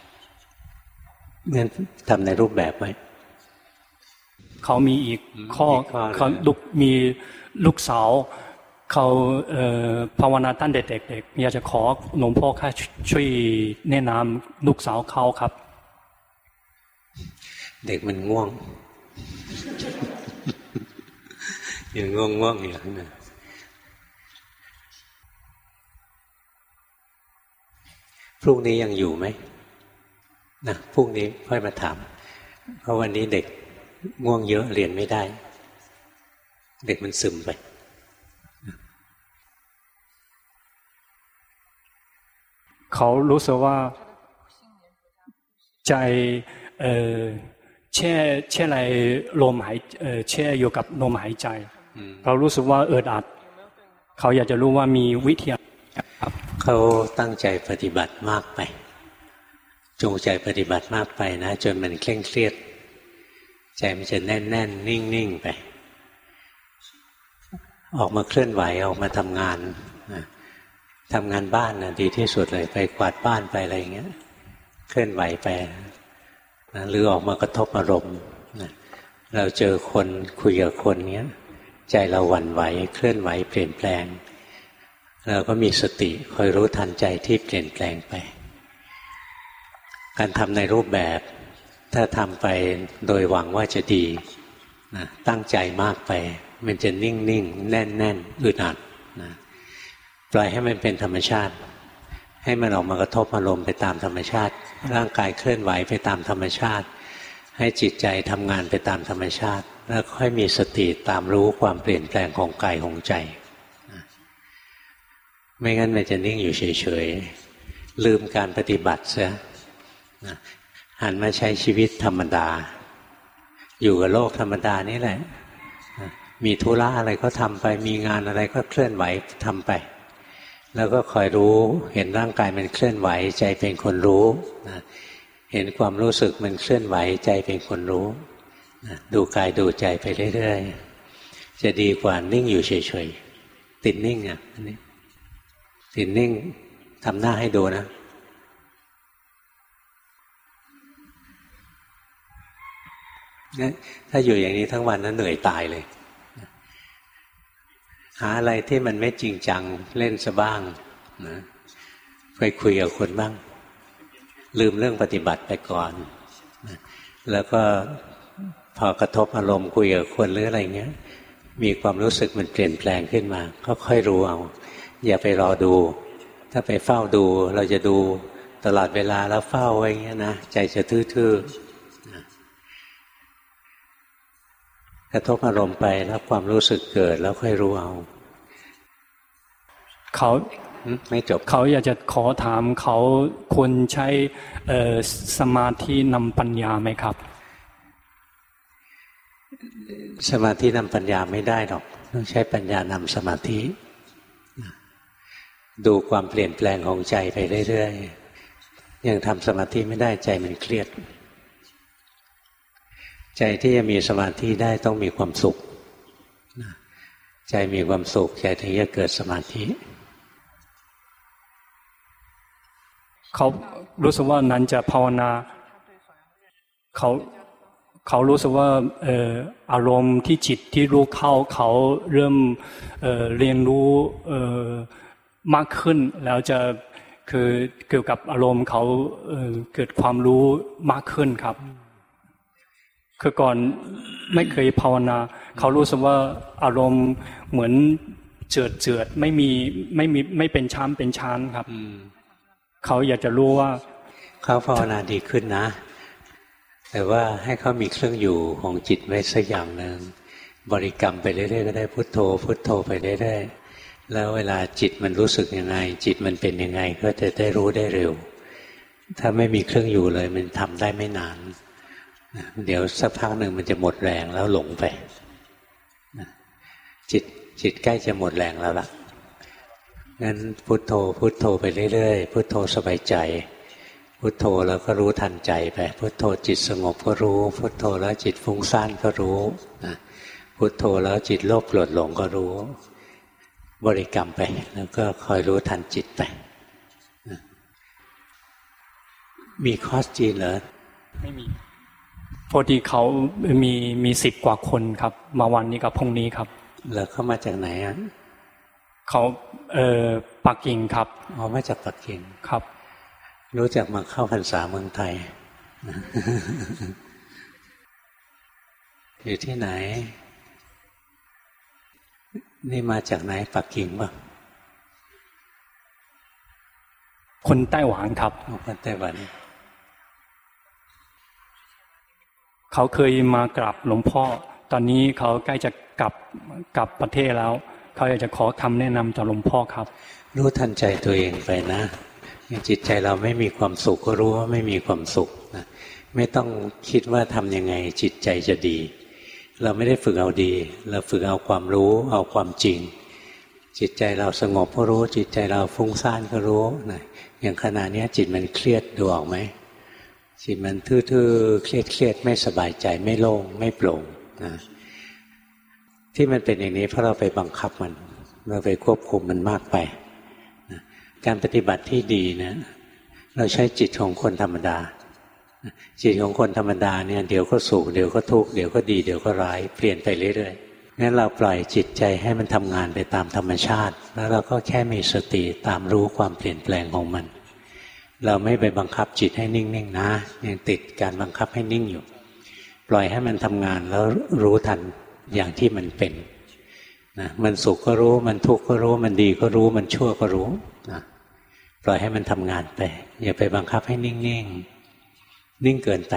C: งั้นทำในรูปแบบไหม
F: เขามีอีกข้อเขาลูกมีลูกสาวเขาภาวนาตั้งแต่เด็กๆอยากจะขอหลวงพ่อแค่ช่วยแนะนำลูกสาวเขาครับ
C: เด็กมันง่วงยังง่วงง่วงอยู่นะพรุ่งนี้ยังอยู่ไหมนะพรุ่งนี้ค่อยมาถามเพราะวันนี้เด็กง่วงเยอะเรียนไม่ได้เด็กมันซึมไป
F: เขารู้สึกว่าใจเอ่อแช่แช่ในลมหายเอ่อแช่อยู่กับลมหายใจเขารู้สึกว่าเอิดอัดเขาอยากจะรู้ว่ามีวิธี
C: เขาตั้งใจปฏิบัติมากไปจงใจปฏิบัติมากไปนะจนมันเคร่งเครียดใจมันจะแน่นแน่นนิ่งนิ่งไปออกมาเคลื่อนไหวออกมาทำงานนะทำงานบ้านนะดีที่สุดเลยไปกวาดบ้านไปอะไรอย่างเงี้ยเคลื่อนไหวไปนะหรือออกมากระทบอารมณ์นะเราเจอคนคุยกับคนเนี้ยใจเราหวั่นไหวเคลื่อนไหวเปลี่ยนแปลงเราก็มีสติคอยรู้ทันใจที่เปลี่ยนแปลงไปการทำในรูปแบบถ้าทำไปโดยหวังว่าจะดีนะตั้งใจมากไปมันจะนิ่งนิ่งแน่นแน่นอึดอัดนะปล่อยให้มันเป็นธรรมชาติให้มันออกมากระทบอารมณ์ไปตามธรรมชาติร่างกายเคลื่อนไหวไปตามธรรมชาติให้จิตใจทำงานไปตามธรรมชาติแล้วค่อยมีสติตามรู้ความเปลี่ยนแปลงของกายของใจนะไม่งั้นมันจะนิ่งอยู่เฉยๆลืมการปฏิบัติเสียนะหันมาใช้ชีวิตธรรมดาอยู่กับโลกธรรมดานี่แหละนะมีธุระอะไรก็ทำไปมีงานอะไรก็เคลื่อนไหวทำไปแล้วก็คอยรู้เห็นร่างกายมันเคลื่อนไหวใจเป็นคนรู้นะเห็นความรู้สึกมันเคลื่อนไหวใจเป็นคนรู้นะดูกายดูใจไปเรื่อยๆจะดีกว่านิ่งอยู่เฉยๆติดนิ่งอ่ะอันนี้ติดนิ่งทำหน้าให้ดูนะถ้าอยู่อย่างนี้ทั้งวันนั้นเหนื่อยตายเลยหาอะไรที่มันไม่จริงจังเล่นซะบ้างนะไปคุยกับคนบ้างลืมเรื่องปฏิบัติไปก่อนนะแล้วก็พอกระทบอารมณ์คุยกับคนหรืออะไรเงี้ยมีความรู้สึกมันเปลี่ยนแปลงขึ้นมาก็ค่อยรู้เอาอย่าไปรอดูถ้าไปเฝ้าดูเราจะดูตลอดเวลาแล้วเฝ้าไว้อย่างเงี้ยนะใจจะทื่อๆนะกระทบอารมณ์ไปแล้วความรู้สึกเกิดแล้วค่อยรู้เอา
F: เขา
C: ไม่จบ
F: เขาอยากจะขอถามเขาควรใช้สมาธินำปัญญาไหมครับ
C: สมาธินำปัญญาไม่ได้หรอกต้องใช้ปัญญานำสมาธิดูความเปลี่ยนแปลงของใจไปเรื่อยๆยังทำสมาธิไม่ได้ใจมันเครียดใจที่จะมีสมาธิได้ต้องมีความสุขใจมีความสุขใจถึงจะเกิดสมาธิ
F: เขารู้สึกว่านั้นจะภาวนาเขาเขารู้สึกว่าเอ่ออารมณ์ที่จิตที่รู้เข้าเขาเริ่มเอ่อเรียนรู้เอ่อมากขึ้นแล้วจะคือเกี่ยวกับอารมณ์เขาเอ่อเกิดความรู้มากขึ้นครับคือก่อนไม่เคยภาวนาเขารู้สึกว่าอารมณ์เหมือนเจือดเจือดไม่มีไม่มีไม่เป็นชั้นเป็นชั้นครับเขาอยากจะรู้ว่า
C: เขาภาวนาดีขึ้นนะแต่ว่าให้เขามีเครื่องอยู่ของจิตไว้สักอย่างหนึ่งบริกรรมไปเรื่อยๆก็ได้พุทโธพุทโธไปเรื่อยๆแล้วเวลาจิตมันรู้สึกยังไงจิตมันเป็นยังไงก็จะได้รู้ได้เร็วถ้าไม่มีเครื่องอยู่เลยมันทำได้ไม่นานเดี๋ยวสักพักหนึ่งมันจะหมดแรงแล้วหลงไปจิตจิตใกล้จะหมดแรงแล้วล่ะงั้นพุทโธพุทโธไปเรื่อยๆพุทโธสบายใจพุทโธแล้วก็รู้ทันใจไปพุทโธจิตสงบก็รู้พุทโธแล้วจิตฟุ้งซ่านก็รู้นะพุทโธแล้วจิตโลภโกรธหลงก็รู้บริกรรมไปแล้วก็คอยรู้ทันจิตไปนะมีคอร์สจีนเหรอ
F: ไม่มีพอดีเขามีมีสิบกว่าคนครับมาวันนี้กับพรุ่งนี้ครับ
C: แล้วเขามาจากไหนอ่ะ
F: เขาเอ่อปักกิ่งครับ
C: อ๋อมาจากปักกิ่ง
F: ครับ
C: รู้จักมาเข้าพรรษาเมืองไทยอยู่ที่ไหนนี่มาจากไหนปักกิ่งป่ะ
F: คนไต้หวันครับ
C: คนไต้หวัน
F: เขาเคยมากราบหลวงพ่อตอนนี้เขาใกล้จะกลับกลับประเทศแล้วเขาอยากจะขอคำแนะนำจากหลวงพ่อครับ
C: รู้ทันใจตัวเองไปนะจิตใจเราไม่มีความสุขก็รู้ว่าไม่มีความสุขนะไม่ต้องคิดว่าทำยังไงจิตใจจะดีเราไม่ได้ฝึกเอาดีเราฝึกเอาความรู้เอาความจริงจิตใจเราสงบก็รู้จิตใจเราฟุ้งซ่านก็รู้นะอย่างขณะนี้จิตมันเครียดดูออกไหมจิตมันทื่อๆเครียดๆไม่สบายใจไม่โล่งไม่โปร่งนะที่มันเป็นอย่างนี้เพราะเราไปบังคับมันเราไปควบคุมมันมากไปนะการปฏิบัติที่ดีนะเราใช้จิตของคนธรรมดาจิตของคนธรรมดาเนี่ยเดี๋ยวก็สุขเดี๋ยวก็ทุกข์เดี๋ยวก็ดีเดี๋ยวก็ร้ายเปลี่ยนไปเรื่อยๆงั้นเราปล่อยจิตใจให้มันทำงานไปตามธรรมชาติแล้วเราก็แค่มีสติตามรู้ความเปลี่ยนแปลงของมันเราไม่ไปบังคับจิตให้นิ่งๆนะยังติดการบังคับให้นิ่งอยู่ปล่อยให้มันทำงานแล้วรู้ทันอย่างที่มันเป็นนะมันสุขก็รู้มันทุกข์ก็รู้มันดีก็รู้มันชั่วก็รู้นะปล่อยให้มันทำงานไปอย่าไปบังคับให้นิ่งๆ นิ่งเกินไป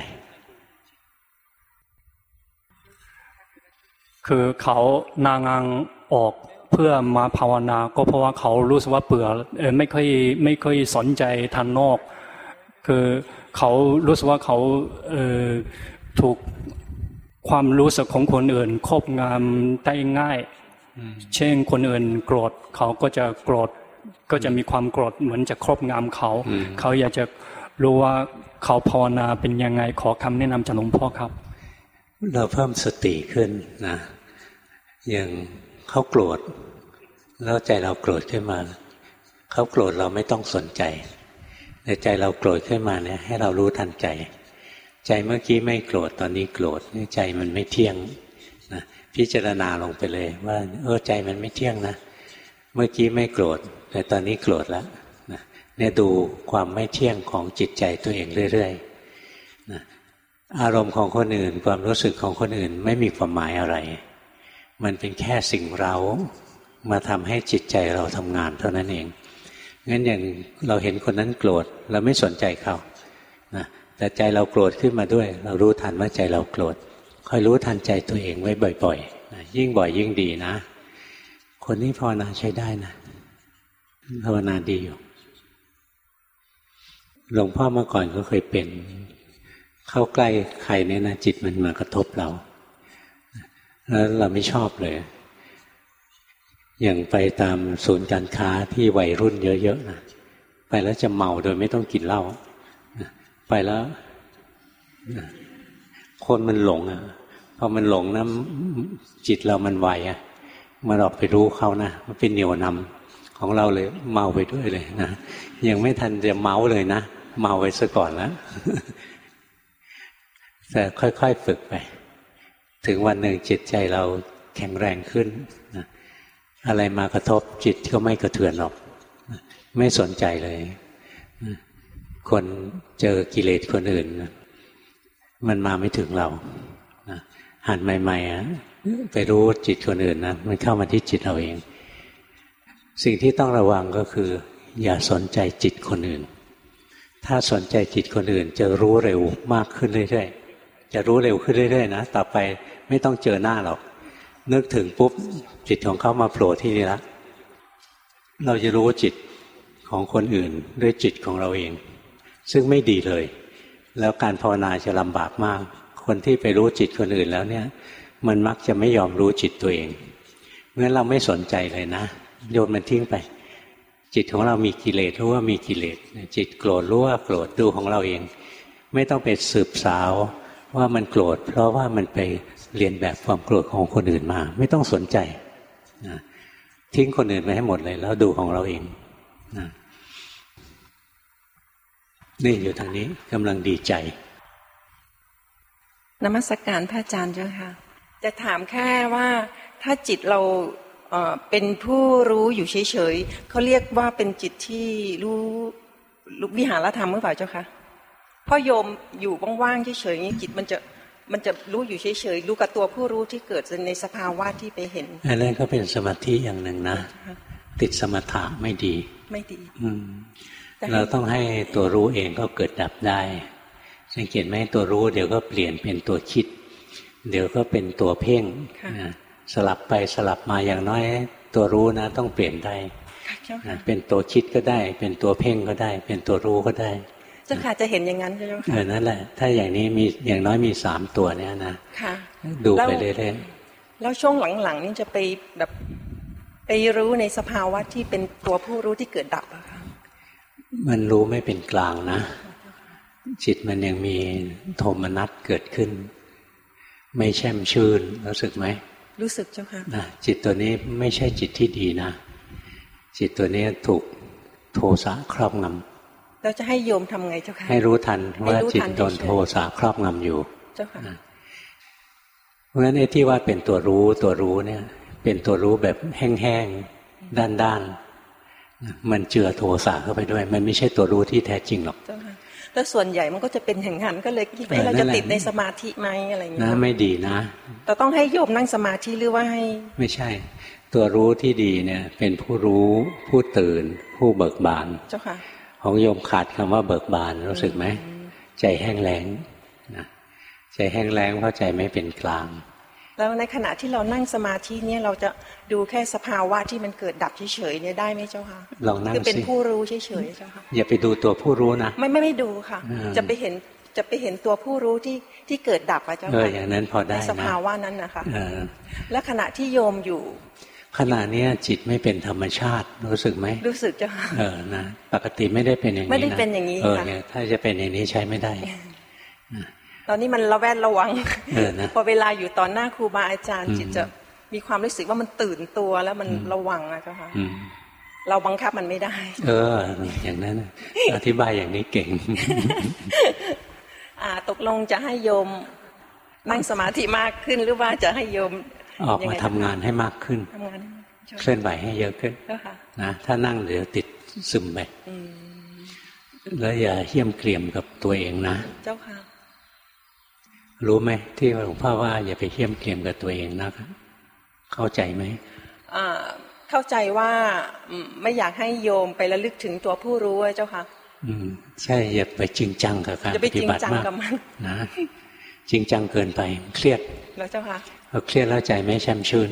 F: คือเขานางางออกเพื่อมาภาวนาก็เพราะว่าเขารู้สึกว่าเบื่อเออไม่ค่อยไม่ค่อยสนใจทางนอกคือเขารู้สึกว่าเขาเออถูกความรู้สึกของคนอื่นครอบงำได้ง่ายเช่นคนอื่นโกรธเขาก็จะโกรธก็จะมีความโกรธเหมือนจะครอบงำเขาเขาอยากจะรู้ว่าเขาภาวนาเป็นยังไงขอคำแนะนำจากหลวงพ่อครับ
C: เราเพิ่มสติขึ้นนะอย่างเขาโกรธแล้วใจเราโกรธขึ้นมาเขาโกรธเราไม่ต้องสนใจแต่ใจเราโกรธขึ้นมาเนี่ยให้เรารู้ทันใจใจเมื่อกี้ไม่โกรธตอนนี้โกรธใจมันไม่เที่ยงนะพิจารณาลงไปเลยว่าเออใจมันไม่เที่ยงนะเมื่อกี้ไม่โกรธแต่ตอนนี้โกรธแล้วนะเนี่ยดูความไม่เที่ยงของจิตใจตัวเองเรื่อยๆนะอารมณ์ของคนอื่นความรู้สึกของคนอื่นไม่มีความหมายอะไรมันเป็นแค่สิ่งเร้ามาทำให้จิตใจเราทำงานเท่านั้นเองงั้นอย่างเราเห็นคนนั้นโกรธเราไม่สนใจเขานะแต่ใจเราโกรธขึ้นมาด้วยเรารู้ทันว่าใจเราโกรธคอยรู้ทันใจตัวเองไว้บ่อยๆนะยิ่งบ่อยยิ่งดีนะคนนี้ภาวนาใช้ได้นะภาวนาดีอยู่หลวงพ่อเมื่อก่อนก็เคยเป็นเข้าใกล้ใครเนี่ยนะจิตมันมากระทบเราแล้วเราไม่ชอบเลยอย่างไปตามศูนย์การค้าที่วัยรุ่นเยอะๆนะไปแล้วจะเมาโดยไม่ต้องกินเหล้าไปแล้วคนมันหลงอ่ะพอมันหลงนะจิตเรามันไวอ่ะมันออกไปรู้เขานะมันเป็นเหนี่ยวนำของเราเลยเมาไปด้วยเลยนะยังไม่ทันจะเมาเลยนะเมาไปซะก่อนแล้วแต่ค่อยๆฝึกไปถึงวันหนึ่งจิตใจเราแข็งแรงขึ้นนะอะไรมากระทบจิตก็ไม่กระเทือนหรอกไม่สนใจเลยคนเจอกิเลสคนอื่นมันมาไม่ถึงเราหัดใหม่ๆไปรู้จิตคนอื่นนะมันเข้ามาที่จิตเราเองสิ่งที่ต้องระวังก็คืออย่าสนใจจิตคนอื่นถ้าสนใจจิตคนอื่นจะรู้เร็วมากขึ้นเรื่อยๆจะรู้เร็วขึ้นเรื่อยๆนะต่อไปไม่ต้องเจอหน้าหรอกนึกถึงปุ๊บจิตของเขามาโผล่ที่นี่ละเราจะรู้จิตของคนอื่นด้วยจิตของเราเองซึ่งไม่ดีเลยแล้วการภาวนาจะลำบากมากคนที่ไปรู้จิตคนอื่นแล้วเนี่ยมันมักจะไม่ยอมรู้จิตตัวเองเพราะฉะนั้นเราไม่สนใจเลยนะโยนมันทิ้งไปจิตของเรามีกิเลสรู้ว่ามีกิเลสจิตโกรธรู้ว่าโกรธดูของเราเองไม่ต้องไปสืบสาวว่ามันโกรธเพราะว่ามันไปเรียนแบบความโกรธของคนอื่นมาไม่ต้องสนใจนะทิ้งคนอื่นไปให้หมดเลยแล้วดูของเราเองนะนี่อยู่ทางนี้กำลังดีใจ
G: นมัสการพระอาจารย์เจ้าค่ะจะถามแค่ว่าถ้าจิตเราเอ่อเป็นผู้รู้อยู่เฉยๆเขาเรียกว่าเป็นจิตที่รู้รู้วิหารธรรมหรือเปล่าเจ้าค่ะพ่อโยมอยู่ว่างๆเฉยๆนี้จิตมันจะมันจะรู้อยู่เฉยๆรู้กับตัวผู้รู้ที่เกิดในสภาวะที่ไปเห็น
C: อันนั้นก็เป็นสมาธิอย่างหนึ่งนะติดสมถะไม่ดี
G: ไม่ดี
C: อืมเราต้องให้ตัวรู้เองก็เกิดดับได้สังเกตไหมตัวรู้เดี๋ยวก็เปลี่ยนเป็นตัวคิดเดี๋ยวก็เป็นตัวเพ่งสลับไปสลับมาอย่างน้อยตัวรู้นะต้องเปลี่ยนได้เป็นตัวคิดก็ได้เป็นตัวเพ่งก็ได้เป็นตัวรู้ก็ได้
G: เจ้าค่ะจะเห็นอย่างนั้นเจ้าค่ะ
C: เออนั่นแหละถ้าอย่างนี้มีอย่างน้อยมีสามตัวเนี้ยนะดูไปเรื่อย
G: ๆแล้วช่วงหลังๆนี่จะไปแบบไปรู้ในสภาวะที่เป็นตัวผู้รู้ที่เกิดดับอะค่ะ
C: มันรู้ไม่เป็นกลางนะจิตมันยังมีโทมนัสเกิดขึ้นไม่แช่มชื่นรู้สึกไหม
G: รู้สึกเจ้าค่ะ
C: นะจิตตัวนี้ไม่ใช่จิตที่ดีนะจิตตัวนี้ถูกโทสะครอบงำ
G: เราจะให้โยมทำไงเจ้าค่ะ
C: ให้รู้ทันว่าจิตโดนโทสะครอบงำอยู่
G: เจ้าค่ะ
C: เพราะฉะนั้นไอ้ที่ว่าเป็นตัวรู้ตัวรู้เนี่ยเป็นตัวรู้แบบแห้งๆด้านๆมันเจือโทสะเข้าไปด้วยมันไม่ใช่ตัวรู้ที่แท้จริงหรอก
G: แล้วส่วนใหญ่มันก็จะเป็นอย่างนั้นก็เลยคิดว่าเราจะติดในสมาธิไหมอะไรอย่างเงี้ย
C: นะไม่ดีนะ
G: แต่ต้องให้โยมนั่งสมาธิหรือว่าให้
C: ไม่ใช่ตัวรู้ที่ดีเนี่ยเป็นผู้รู้ผู้ตื่นผู้เบิกบาน
G: เจ้าค่ะ
C: ของโยมขาดคำว่าเบิกบานรู้สึกไหมใจแห้งแล้งนะใจแห้งแล้งเพราะใจไม่เป็นกลาง
G: แล้วในขณะที่เรานั่งสมาธิเนี่ยเราจะดูแค่สภาวะที่มันเกิดดับเฉยๆเนี่ยได้ไหมเจ้าค่ะ
C: ลองนั่งสิ
G: คือเป็นผู้รู้เฉยๆเจ้าค่ะ
C: อย่าไปดูตัวผู้รู้นะ
G: ไม่ไม่ไม่ดูค่ะจะไปเห็นจะไปเห็นตัวผู้รู้ที่ที่เกิดดับอะเจ้าค่ะ
C: เอออย่างนั้นพอได้นะ
G: สภาวะนั้นนะคะและขณะที่โยมอยู่
C: ขณะนี้จิตไม่เป็นธรรมชาติรู้สึกไหม
G: รู้สึกเจ้าค่ะ
C: เออนะปกติไม่ได้เป็นอย่างนี้นะ
G: ไม่ได้เป็นอย่างนี้
C: เออเนี่ยถ้าจะเป็นอย่างนี้ใช้ไม่ได้
G: ตอนนี้มันระแวดระวัง
C: เออนะ
G: พอเวลาอยู่ตอนหน้าครูบาอาจารย์จิตจะมีความรู้สึกว่ามันตื่นตัวแล้วมันระวังอะเจ้าค่ะเราบังคับมันไม่ได้
C: เอออย่างนั้นอธิบายอย่างนี้เก่ง
G: อ่าตกลงจะให้โยมนั่งสมาธิมากขึ้นหรือว่าจะให้โยม
A: ออกมาทำงานให้มากขึ้นเคลื่อนไหวให้เยอะขึ้นนะถ้านั่งเดี๋ยวติดซึมไปแล้วอย่าเหี้ยมเกรียมกับตัวเองนะเจ้าค่ะรู้ไหมที่หลวงพ่อว่าอย่าไปเหี้ยมเกรียมกับตัวเองนะเข้าใจไหม
G: อ่าเข้าใจว่าไม่อยากให้โยมไประลึกถึงตัวผู้รู้เจ้าค่ะ
A: อืมใช่อย่าไปจริงจังกับการปฏิบัติมากนะจริงจังเกินไปเครียด
G: แล้วเจ้าค่ะ
A: พอเครียดแล้วใจไม่แช่มชื่น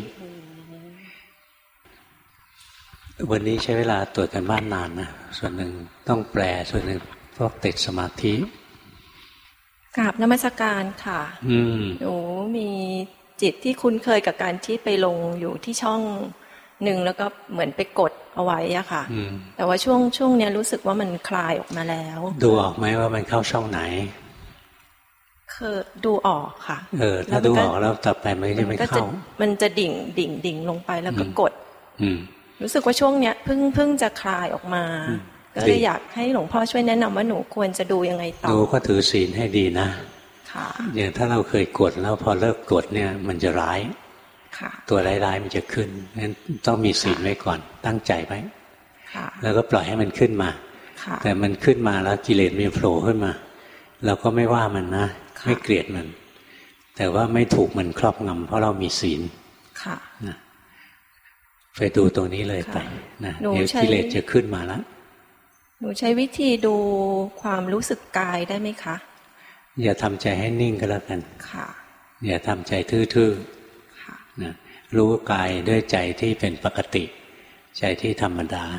A: วันนี้ใช้เวลาตรวจกันบ้านนานนะส่วนหนึ่งต้องแปลส่วนหนึ่งพวกติดสมาธิ
B: กราบนมัสการค่ะหนูมีจิตที่คุ้นเคยกับการที่ไปลงอยู่ที่ช่องหนึ่งแล้วก็เหมือนไปกดเอาไว้อะค่ะแต่ว่าช่วงช่วงเนี้ยรู้สึกว่ามันคลายออกมาแล้ว
A: ดูออกไหมว่ามันเข้าช่องไหน
B: คือดูออกค่ะ
A: เออถ้าดูออกแล้วต่อไปมันจะไม่เข้า
B: มันจะดิ่งดิ่งดิ่งลงไปแล้วก็กดรู้สึกว่าช่วงเนี้ยเพิ่งเพิ่งจะคลายออกมาก็เลยอยากให้หลวงพ่อช่วยแนะนำว่าหนูควรจะดูยังไงต่อ
A: ดูก็ถือศีลให้ดีนะค่ะอย่างถ้าเราเคยกดแล้วพอเลิกกดเนี่ยมันจะร้ายตัวร้ายๆมันจะขึ้นงั้นต้องมีศีลไว้ก่อนตั้งใจไว้แล้วก็ปล่อยให้มันขึ้นมาแต่มันขึ้นมาแล้วกิเลสมีโผล่ขึ้นมาเราก็ไม่ว่ามันนะไม่เกลียดมันแต่ว่าไม่ถูกมันครอบงำเพราะเรามีศีลนะไปดูตรงนี้เลยไปนะเดี๋ยวกิเลสจะขึ้นมาแล้ว
B: หนูใช้วิธีดูความรู้สึกกายได้ไหมคะ
A: อย่าทำใจให้นิ่งก็แล้วกันค่ะอย่าทำใจทื่อๆนะรู้กายด้วยใจที่เป็นปกติใจที่ธรรมดา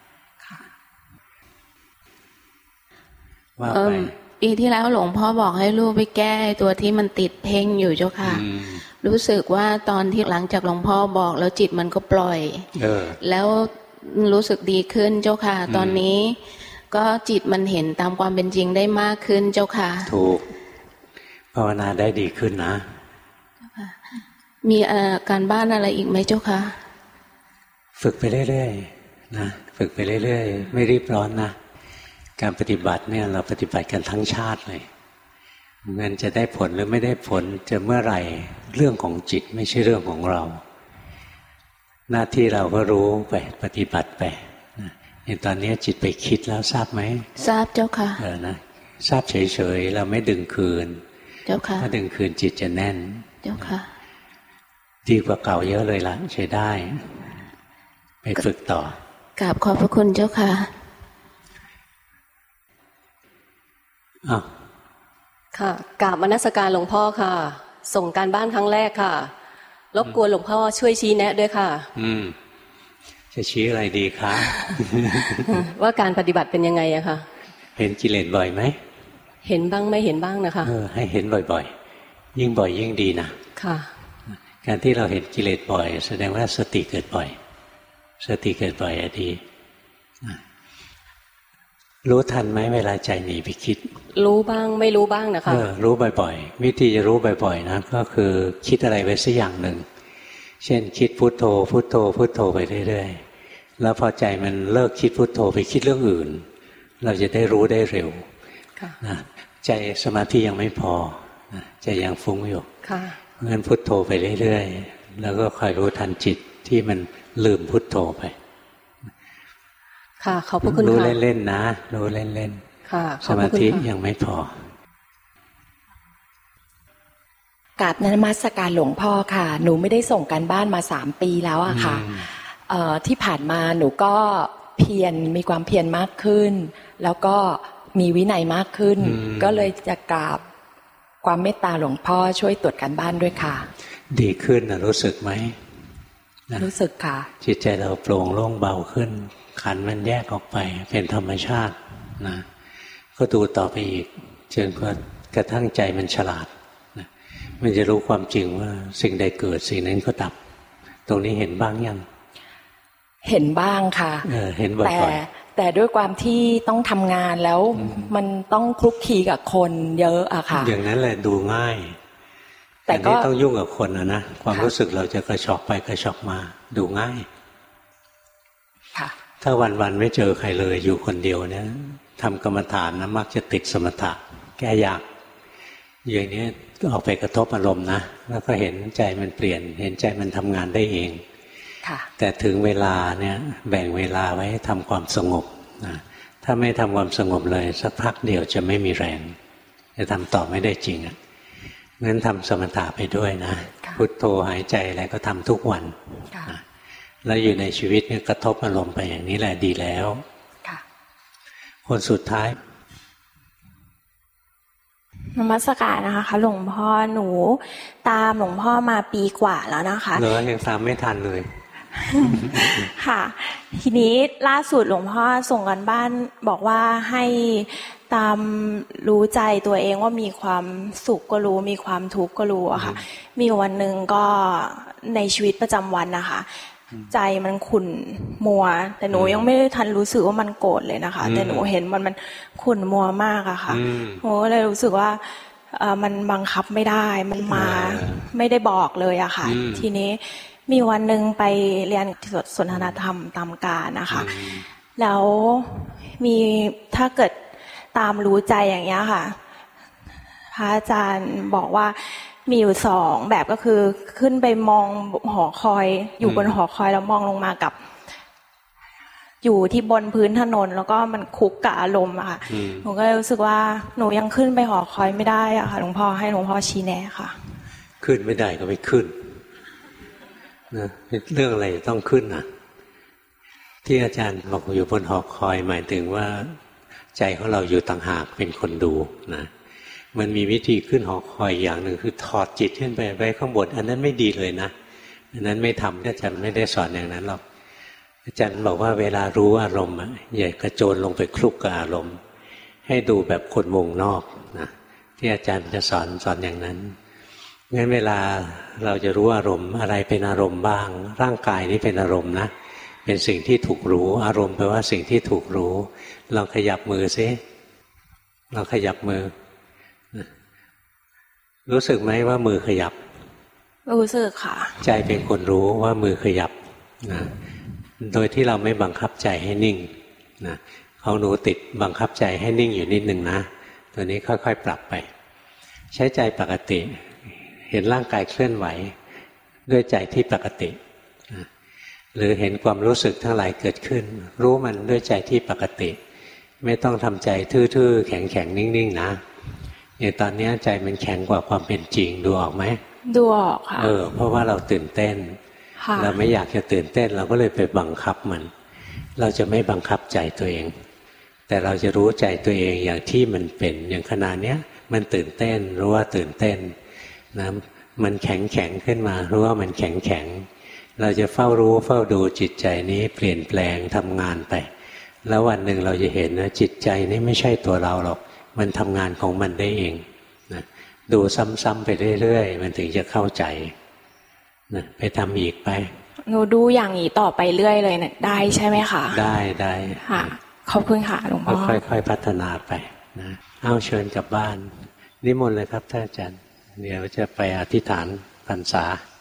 H: ว่าไปปีที่แล้วหลวงพ่อบอกให้ลูกไปแก้ตัวที่มันติดเพ่งอยู่เจ้าค่ะรู้สึกว่าตอนที่หลังจากหลวงพ่อบอกแล้วจิตมันก็ปล่อยเออแล้วรู้สึกดีขึ้นเจ้าค่ะตอนนี้ก็จิตมันเห็นตามความเป็นจริงได้มากขึ้นเจ้าค่ะ
A: ถูกภาวนาได้ดีขึ้นนะ
H: มีการบ้านอะไรอีกไหมเจ้าค่ะ
A: ฝึกไปเรื่อยๆนะฝึกไปเรื่อยๆไม่รีบร้อนนะการปฏิบัติเนี่ยเราปฏิบัติกันทั้งชาติเลยมันจะได้ผลหรือไม่ได้ผลจะเมื่อไหร่เรื่องของจิตไม่ใช่เรื่องของเราหน้าที่เราก็รู้ไปปฏิบัติไปในตอนนี้จิตไปคิดแล้วทราบไหม
H: ทราบเจ้าค่ะ
A: เออนะทราบเฉยๆเราไม่ดึงคืน
H: เจ้าค่ะ
A: ถ้าดึงคืนจิตจะแน่น
H: เจ้าค่ะ
A: ดีกว่าเก่าเยอะเลยล่ะใช้ได้ไปฝึกต่อก
H: ราบขอบพระคุณเจ้าค่ะ
A: อ้าว
I: ค่ะกราบนมัสการหลวงพ่อค่ะส่งการบ้านครั้งแรกค่ะรบกวนหลวงพ่อช่วยชี้แนะด้วยค่ะ
A: อืมจะชี้อะไรดีคะ
I: ว่าการปฏิบัติเป็นยังไงอะค่ะ
A: เห็นกิเลสบ่อยไหม
I: เห็นบ้างไม่เห็นบ้างนะคะ
A: เออให้เห็นบ่อยๆยิ่งบ่อยยิ่งดีนะ
I: ค่ะ
A: การที่เราเห็นกิเลสบ่อยแสดงว่าสติเกิดบ่อยสติเกิดบ่อยอะดีรู้ทันไหมเวลาใจหนีไปคิด
I: รู้บ้างไม่รู้บ้างนะคะ
A: เออรู้บ่อยๆวิธีจะรู้บ่อยๆนะก็คือคิดอะไรไปสักอย่างหนึ่งเช่นคิดพุทโธพุทโธพุทโธไปเรื่อยๆแล้วพอใจมันเลิกคิดพุทโธไปคิดเรื่องอื่นเราจะได้รู้ได้เร็วนะใจสมาธิยังไม่พอนะใจยังฟุ้งอยู่เพราะงั้นพุทโธไปเรื่อยๆแล้วก็คอยรู้ทันจิตที่มันลืมพุทโธไป
I: ค่ะขอบพระคุณค่ะ
A: รู้เล่นๆนะรู้เล่นๆค่ะสมาธิยังไม่พ
J: อกราบนมัสการหลวงพ่อค่ะหนูไม่ได้ส่งการบ้านมาสามปีแล้วอะค่ะเอ่อที่ผ่านมาหนูก็เพียรมีความเพียรมากขึ้นแล้วก็มีวินัยมากขึ้นก็เลยจะกราบความเมตตาหลวงพ่อช่วยตรวจการบ้านด้วยค่ะ
A: ดีขึ้นนะรู้สึกไหม
J: รู้สึกค่ะ
A: จิตใจเราโปร่งโล่งเบาขึ้นขันธ์มันแยกออกไปเป็นธรรมชาตินะก็ดูต่อไปอีกจนกระทั่งใจมันฉลาดนะมันจะรู้ความจริงว่าสิ่งใดเกิดสิ่งนั้นก็ดับตรงนี้เห็นบ้างยัง
J: เห็นบ้างค่ะ
A: เออเห็นบ่อยๆแต่
J: แต่ด้วยความที่ต้องทำงานแล้วมันต้องคลุกคลีกับคนเยอะอะค่ะ
A: อย่างนั้นแหละดูง่ายแต่ก็ต้องยุ่งกับคนนะนะความรู้สึกเราจะกระชอกไปกระชอกมาดูง่ายถ้าวันๆไม่เจอใครเลยอยู่คนเดียวเนี่ยทำกรรมฐานนะมักจะติดสมถะแก้ยาก
C: อย่างนี้ออกไปกระทบอารมณ์นะแล้วก็เห็นใจมันเปลี่ยนเห็นใจมันทำงานได้เองแต่ถึงเวลาเนี่ยแบ่งเวลาไว้ทำความสงบนะถ้าไม่ทำความสงบเลยสักพักเดียวจะไม่มีแรงจะทำต่อไม่ได้จริงอ่ะงั้นทำสมถะไปด้วยนะพุทโธหายใจอะไรก็ทำทุกวันนะแล้วอยู่ในชีวิตเนี่ยกระทบอารมณ์ไปอย่างนี้แหละดีแล้วคนสุดท้าย
K: นมัสการนะคะหลวงพ่อหนูตามหลวงพ่อมาปีกว่าแล้วนะคะ
C: เหรอยังตามไม่ทันเลย
K: ค่ะทีนี้ล่าสุดหลวงพ่อส่งกันบ้านบอกว่าให้ตามรู้ใจตัวเองว่ามีความสุขก็รู้มีความทุกข์ก็รู้อะค่ะมีวันหนึ่งก็ในชีวิตประจำวันนะคะใจมันขุ่นมัวแต่หนูยังไม่ทันรู้สึกว่ามันโกรธเลยนะคะแต่หนูเห็นมันมันขุ่นมัวมากอะค่ะหนูก็เลยรู้สึกว่ามันบังคับไม่ได้มันมาไม่ได้บอกเลยอะค่ะทีนี้มีวันหนึ่งไปเรียนสนทนาธรรมตามการนะคะแล้วมีถ้าเกิดตามรู้ใจอย่างเงี้ยค่ะพระอาจารย์บอกว่ามีอยู่สองแบบก็คือขึ้นไปมองหอคอยอยู่บนหอคอยแล้วมองลงมากับอยู่ที่บนพื้นถนนแล้วก็มันคุกกับอารมณ์อะค่ะหนูก็รู้สึกว่าหนูยังขึ้นไปหอคอยไม่ได้อะค่ะหลวงพ่อให้หลวงพ่อชี้แนะค่ะ
C: ขึ้นไม่ได้ก็ไม่ขึ้นนะเรื่องอะไรต้องขึ้นนะที่อาจารย์บอกอยู่บนหอคอยหมายถึงว่าใจของเราอยู่ต่างหากเป็นคนดูนะมันมีวิธีขึ้นหอคอยอย่างหนึ่งคือถอดจิตขึ้นไปไว้ข้างบนอันนั้นไม่ดีเลยนะอันนั้นไม่ทำอาจารย์ไม่ได้สอนอย่างนั้นหรอกอาจารย์บอกว่าเวลารู้อารมณ์อย่ากระโจนลงไปคลุกกับอารมณ์ให้ดูแบบคนวงนอกนะที่อาจารย์จะสอนสอนอย่างนั้นงั้นเวลาเราจะรู้อารมณ์อะไรเป็นอารมณ์บ้างร่างกายนี้เป็นอารมณ์นะเป็นสิ่งที่ถูกรู้อารมณ์แปลว่าสิ่งที่ถูกรู้ลองขยับมือซิลองขยับมือรู้สึกไหมว่ามือขยับ
K: รู้สึกค่ะ
C: ใจเป็นคนรู้ว่ามือขยับนะโดยที่เราไม่บังคับใจให้นิ่งนะของหนูติดบังคับใจให้นิ่งอยู่นิดนึงนะตัวนี้ค่อยๆปรับไปใช้ใจปกติเห็นร่างกายเคลื่อนไหวด้วยใจที่ปกตินะหรือเห็นความรู้สึกทั้งหลายเกิดขึ้นรู้มันด้วยใจที่ปกติไม่ต้องทำใจทื่อๆแข็งๆนิ่งๆนะอย่างตอนนี้ใจมันแข็งกว่าความเป็นจริงดูออกไหม
K: ดูออกค่ะ
C: เออเพราะว่าเราตื่นเต้นเราไม่อยากจะตื่นเต้นเราก็เลยไปบังคับมันเราจะไม่บังคับใจตัวเองแต่เราจะรู้ใจตัวเองอย่างที่มันเป็นอย่างขณะเนี้ยมันตื่นเต้นรู้ว่าตื่นเต้นนะมันแข็งแข็งขึ้นมารู้ว่ามันแข็งแข็งเราจะเฝ้ารู้เฝ้าดูจิตใจนี้เปลี่ยนแปลงทำงานไปแล้ววันหนึ่งเราจะเห็นว่าจิตใจนี้ไม่ใช่ตัวเราหรอกมันทำงานของมันได้เองนะดูซ้ำๆไปเรื่อยๆมันถึงจะเข้าใจนะไปทำอีกไป
K: หนูดูอย่างนี้ต่อไปเรื่อยเลยนะได้ใช่ไหมคะ
C: ได้ได้
K: ค่ะขอบคุณค่ะหลวงพ่อ
C: ค่อยๆพัฒนาไปนะเอาเชิญกลับบ้านนิมนต์เลยครับท่านอาจารย์เดี๋ยวจะไปอธิษฐานพรรษา